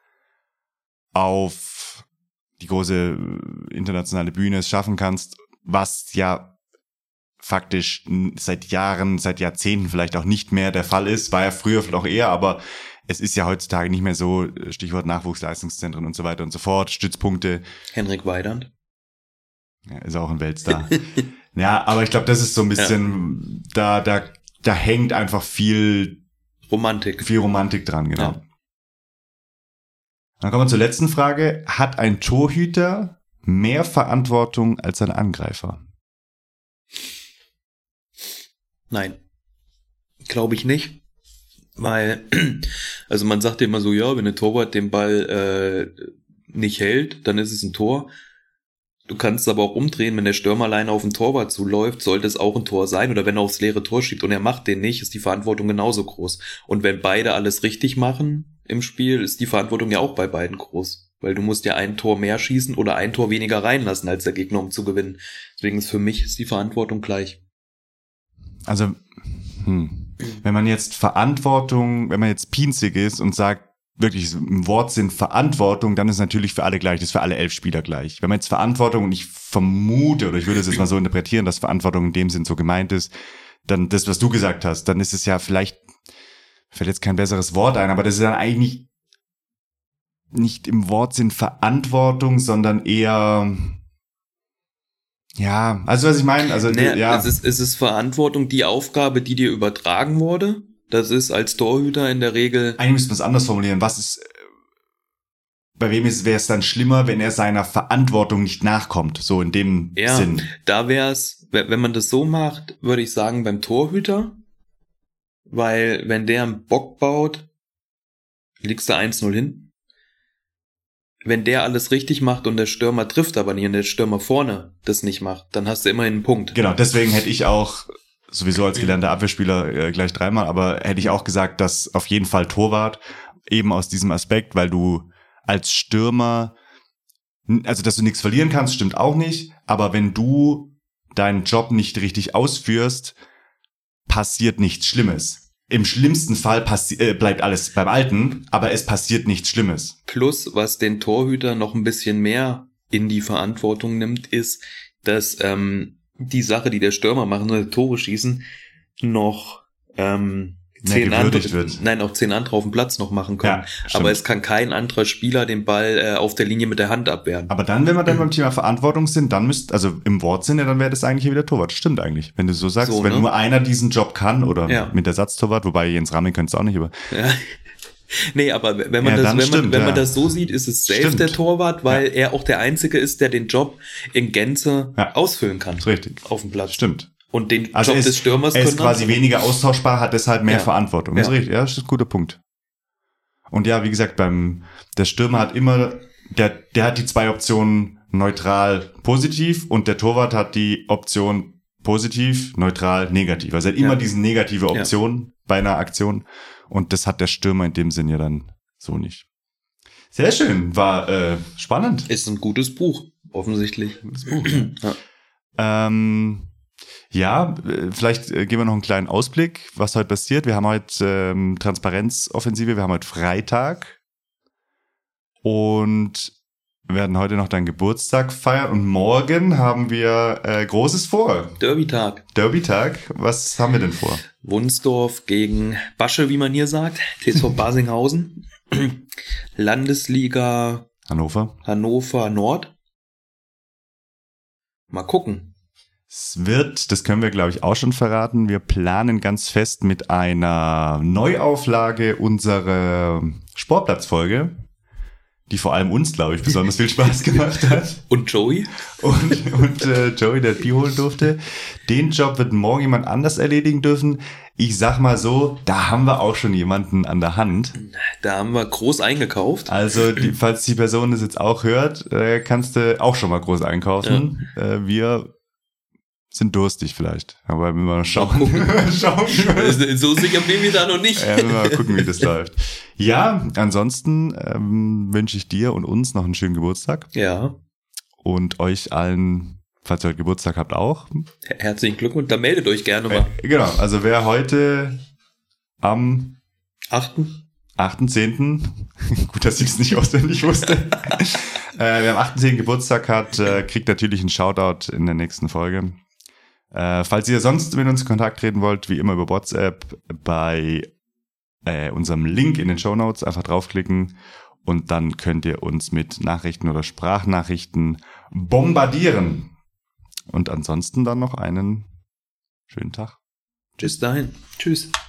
S1: auf die große internationale Bühne es schaffen kannst, was ja faktisch seit Jahren, seit Jahrzehnten vielleicht auch nicht mehr der Fall ist. War ja früher vielleicht auch eher, aber es ist ja heutzutage nicht mehr so, Stichwort Nachwuchsleistungszentren und so weiter und so fort, Stützpunkte.
S2: Henrik Weidand.
S1: Ja, ist auch ein Weltstar. Ja, aber ich glaube, das ist so ein bisschen, ja. da, da, da hängt einfach viel
S2: Romantik.
S1: Viel Romantik dran, genau.
S2: Ja.
S1: Dann kommen wir zur letzten Frage. Hat ein Torhüter mehr Verantwortung als ein Angreifer?
S2: Nein. Glaube ich nicht. Weil, also man sagt ja immer so, ja, wenn der Torwart den Ball äh, nicht hält, dann ist es ein Tor. Du kannst es aber auch umdrehen, wenn der Stürmer alleine auf den Torwart zuläuft, sollte es auch ein Tor sein. Oder wenn er aufs leere Tor schiebt und er macht den nicht, ist die Verantwortung genauso groß. Und wenn beide alles richtig machen im Spiel, ist die Verantwortung ja auch bei beiden groß. Weil du musst ja ein Tor mehr schießen oder ein Tor weniger reinlassen als der Gegner, um zu gewinnen. Deswegen ist für mich ist die Verantwortung gleich.
S1: Also, hm. wenn man jetzt Verantwortung, wenn man jetzt pinzig ist und sagt, wirklich im Wortsinn Verantwortung, dann ist natürlich für alle gleich, das ist für alle elf Spieler gleich. Wenn man jetzt Verantwortung, und ich vermute, oder ich würde es jetzt mal so interpretieren, dass Verantwortung in dem Sinn so gemeint ist, dann das, was du gesagt hast, dann ist es ja vielleicht, fällt jetzt kein besseres Wort ein, aber das ist dann eigentlich nicht im Wortsinn Verantwortung, sondern eher, ja, also was ich meine, also
S2: naja,
S1: ja.
S2: Es ist, es ist Verantwortung, die Aufgabe, die dir übertragen wurde. Das ist als Torhüter in der Regel.
S1: Eigentlich müsste man es anders formulieren. Was ist, bei wem wäre es dann schlimmer, wenn er seiner Verantwortung nicht nachkommt? So in dem
S2: ja,
S1: Sinn.
S2: Da wäre es, wenn man das so macht, würde ich sagen beim Torhüter. Weil wenn der einen Bock baut, liegst du eins null hin. Wenn der alles richtig macht und der Stürmer trifft aber nicht und der Stürmer vorne das nicht macht, dann hast du immerhin einen Punkt.
S1: Genau, deswegen hätte ich auch sowieso als gelernter Abwehrspieler äh, gleich dreimal, aber hätte ich auch gesagt, dass auf jeden Fall Torwart, eben aus diesem Aspekt, weil du als Stürmer, also dass du nichts verlieren kannst, stimmt auch nicht, aber wenn du deinen Job nicht richtig ausführst, passiert nichts Schlimmes. Im schlimmsten Fall passi- äh, bleibt alles beim Alten, aber es passiert nichts Schlimmes.
S2: Plus, was den Torhüter noch ein bisschen mehr in die Verantwortung nimmt, ist, dass ähm, die Sache, die der Stürmer machen soll, Tore schießen, noch ähm, zehn andere,
S1: wird.
S2: nein, auch zehn andere auf dem Platz noch machen können.
S1: Ja,
S2: aber es kann kein anderer Spieler den Ball äh, auf der Linie mit der Hand abwehren.
S1: Aber dann, wenn wir dann beim Thema Verantwortung sind, dann müsst, also im Wortsinne, dann wäre das eigentlich hier wieder Torwart. Stimmt eigentlich, wenn du so sagst,
S2: so,
S1: wenn
S2: ne?
S1: nur einer diesen Job kann oder
S2: ja.
S1: mit Ersatztorwart, wobei Jens Ramming könnte es auch nicht, aber
S2: ja. Nee, aber wenn man
S1: ja,
S2: das, wenn
S1: stimmt,
S2: man, wenn
S1: ja.
S2: man das so sieht, ist es safe
S1: Stimmt.
S2: der Torwart, weil
S1: ja.
S2: er auch der Einzige ist, der den Job in Gänze
S1: ja.
S2: ausfüllen kann.
S1: Ist richtig.
S2: Auf dem Platz.
S1: Stimmt.
S2: Und den
S1: Also
S2: Job
S1: ist,
S2: des Stürmers
S1: er ist
S2: können
S1: quasi
S2: andere.
S1: weniger austauschbar, hat deshalb mehr
S2: Ja.
S1: Verantwortung.
S2: Ja.
S1: Ist richtig. Ja, das ist ein guter Punkt. Und ja, wie gesagt, beim der Stürmer hat immer, der, der hat die zwei Optionen neutral, positiv, und der Torwart hat die Option positiv, neutral, negativ. Also er hat immer
S2: Ja.
S1: diese negative
S2: Ja.
S1: Option bei einer Aktion, und das hat der Stürmer in dem Sinn ja dann so nicht. Sehr schön, war äh, spannend.
S2: Ist ein gutes Buch, offensichtlich.
S1: Das Buch.
S2: Ja.
S1: Ähm, ja, äh, vielleicht äh, geben wir noch einen kleinen Ausblick, was heute passiert. Wir haben heute ähm, Transparenzoffensive, wir haben heute Freitag und werden heute noch deinen Geburtstag feiern, und morgen haben wir äh, Großes vor.
S2: Derby-Tag.
S1: Derby-Tag, was haben wir denn vor?
S2: Wunsdorf gegen Basche, wie man hier sagt. T S V Basinghausen. Landesliga
S1: Hannover.
S2: Hannover Nord. Mal gucken.
S1: Es wird, das können wir glaube ich auch schon verraten, wir planen ganz fest mit einer Neuauflage unserer Sportplatzfolge, die vor allem uns, glaube ich, besonders viel Spaß gemacht hat.
S2: Und Joey?
S1: Und, und äh, Joey, der Bier holen durfte. Den Job wird morgen jemand anders erledigen dürfen. Ich sag mal so, da haben wir auch schon jemanden an der Hand.
S2: Da haben wir groß eingekauft.
S1: Also, die, falls die Person das jetzt auch hört, äh, kannst du auch schon mal groß einkaufen. Ja. Äh, wir sind durstig vielleicht, aber wir mal schauen. schauen
S2: so sicher bin ich da noch nicht.
S1: Ja, mal gucken, wie das läuft. Ja, ansonsten ähm, wünsche ich dir und uns noch einen schönen Geburtstag.
S2: Ja.
S1: Und euch allen, falls ihr heute Geburtstag habt, auch.
S2: Herzlichen Glückwunsch, da meldet euch gerne mal.
S1: Äh, genau, also wer heute am
S2: achten
S1: achten zehnten gut, dass ich es nicht auswendig wusste, äh, wer am achten zehnten Geburtstag hat, äh, kriegt natürlich einen Shoutout in der nächsten Folge. Äh, falls ihr sonst mit uns in Kontakt treten wollt, wie immer über WhatsApp, bei äh, unserem Link in den Shownotes einfach draufklicken, und dann könnt ihr uns mit Nachrichten oder Sprachnachrichten bombardieren. Und ansonsten dann noch einen schönen Tag.
S2: Bis dahin. Tschüss.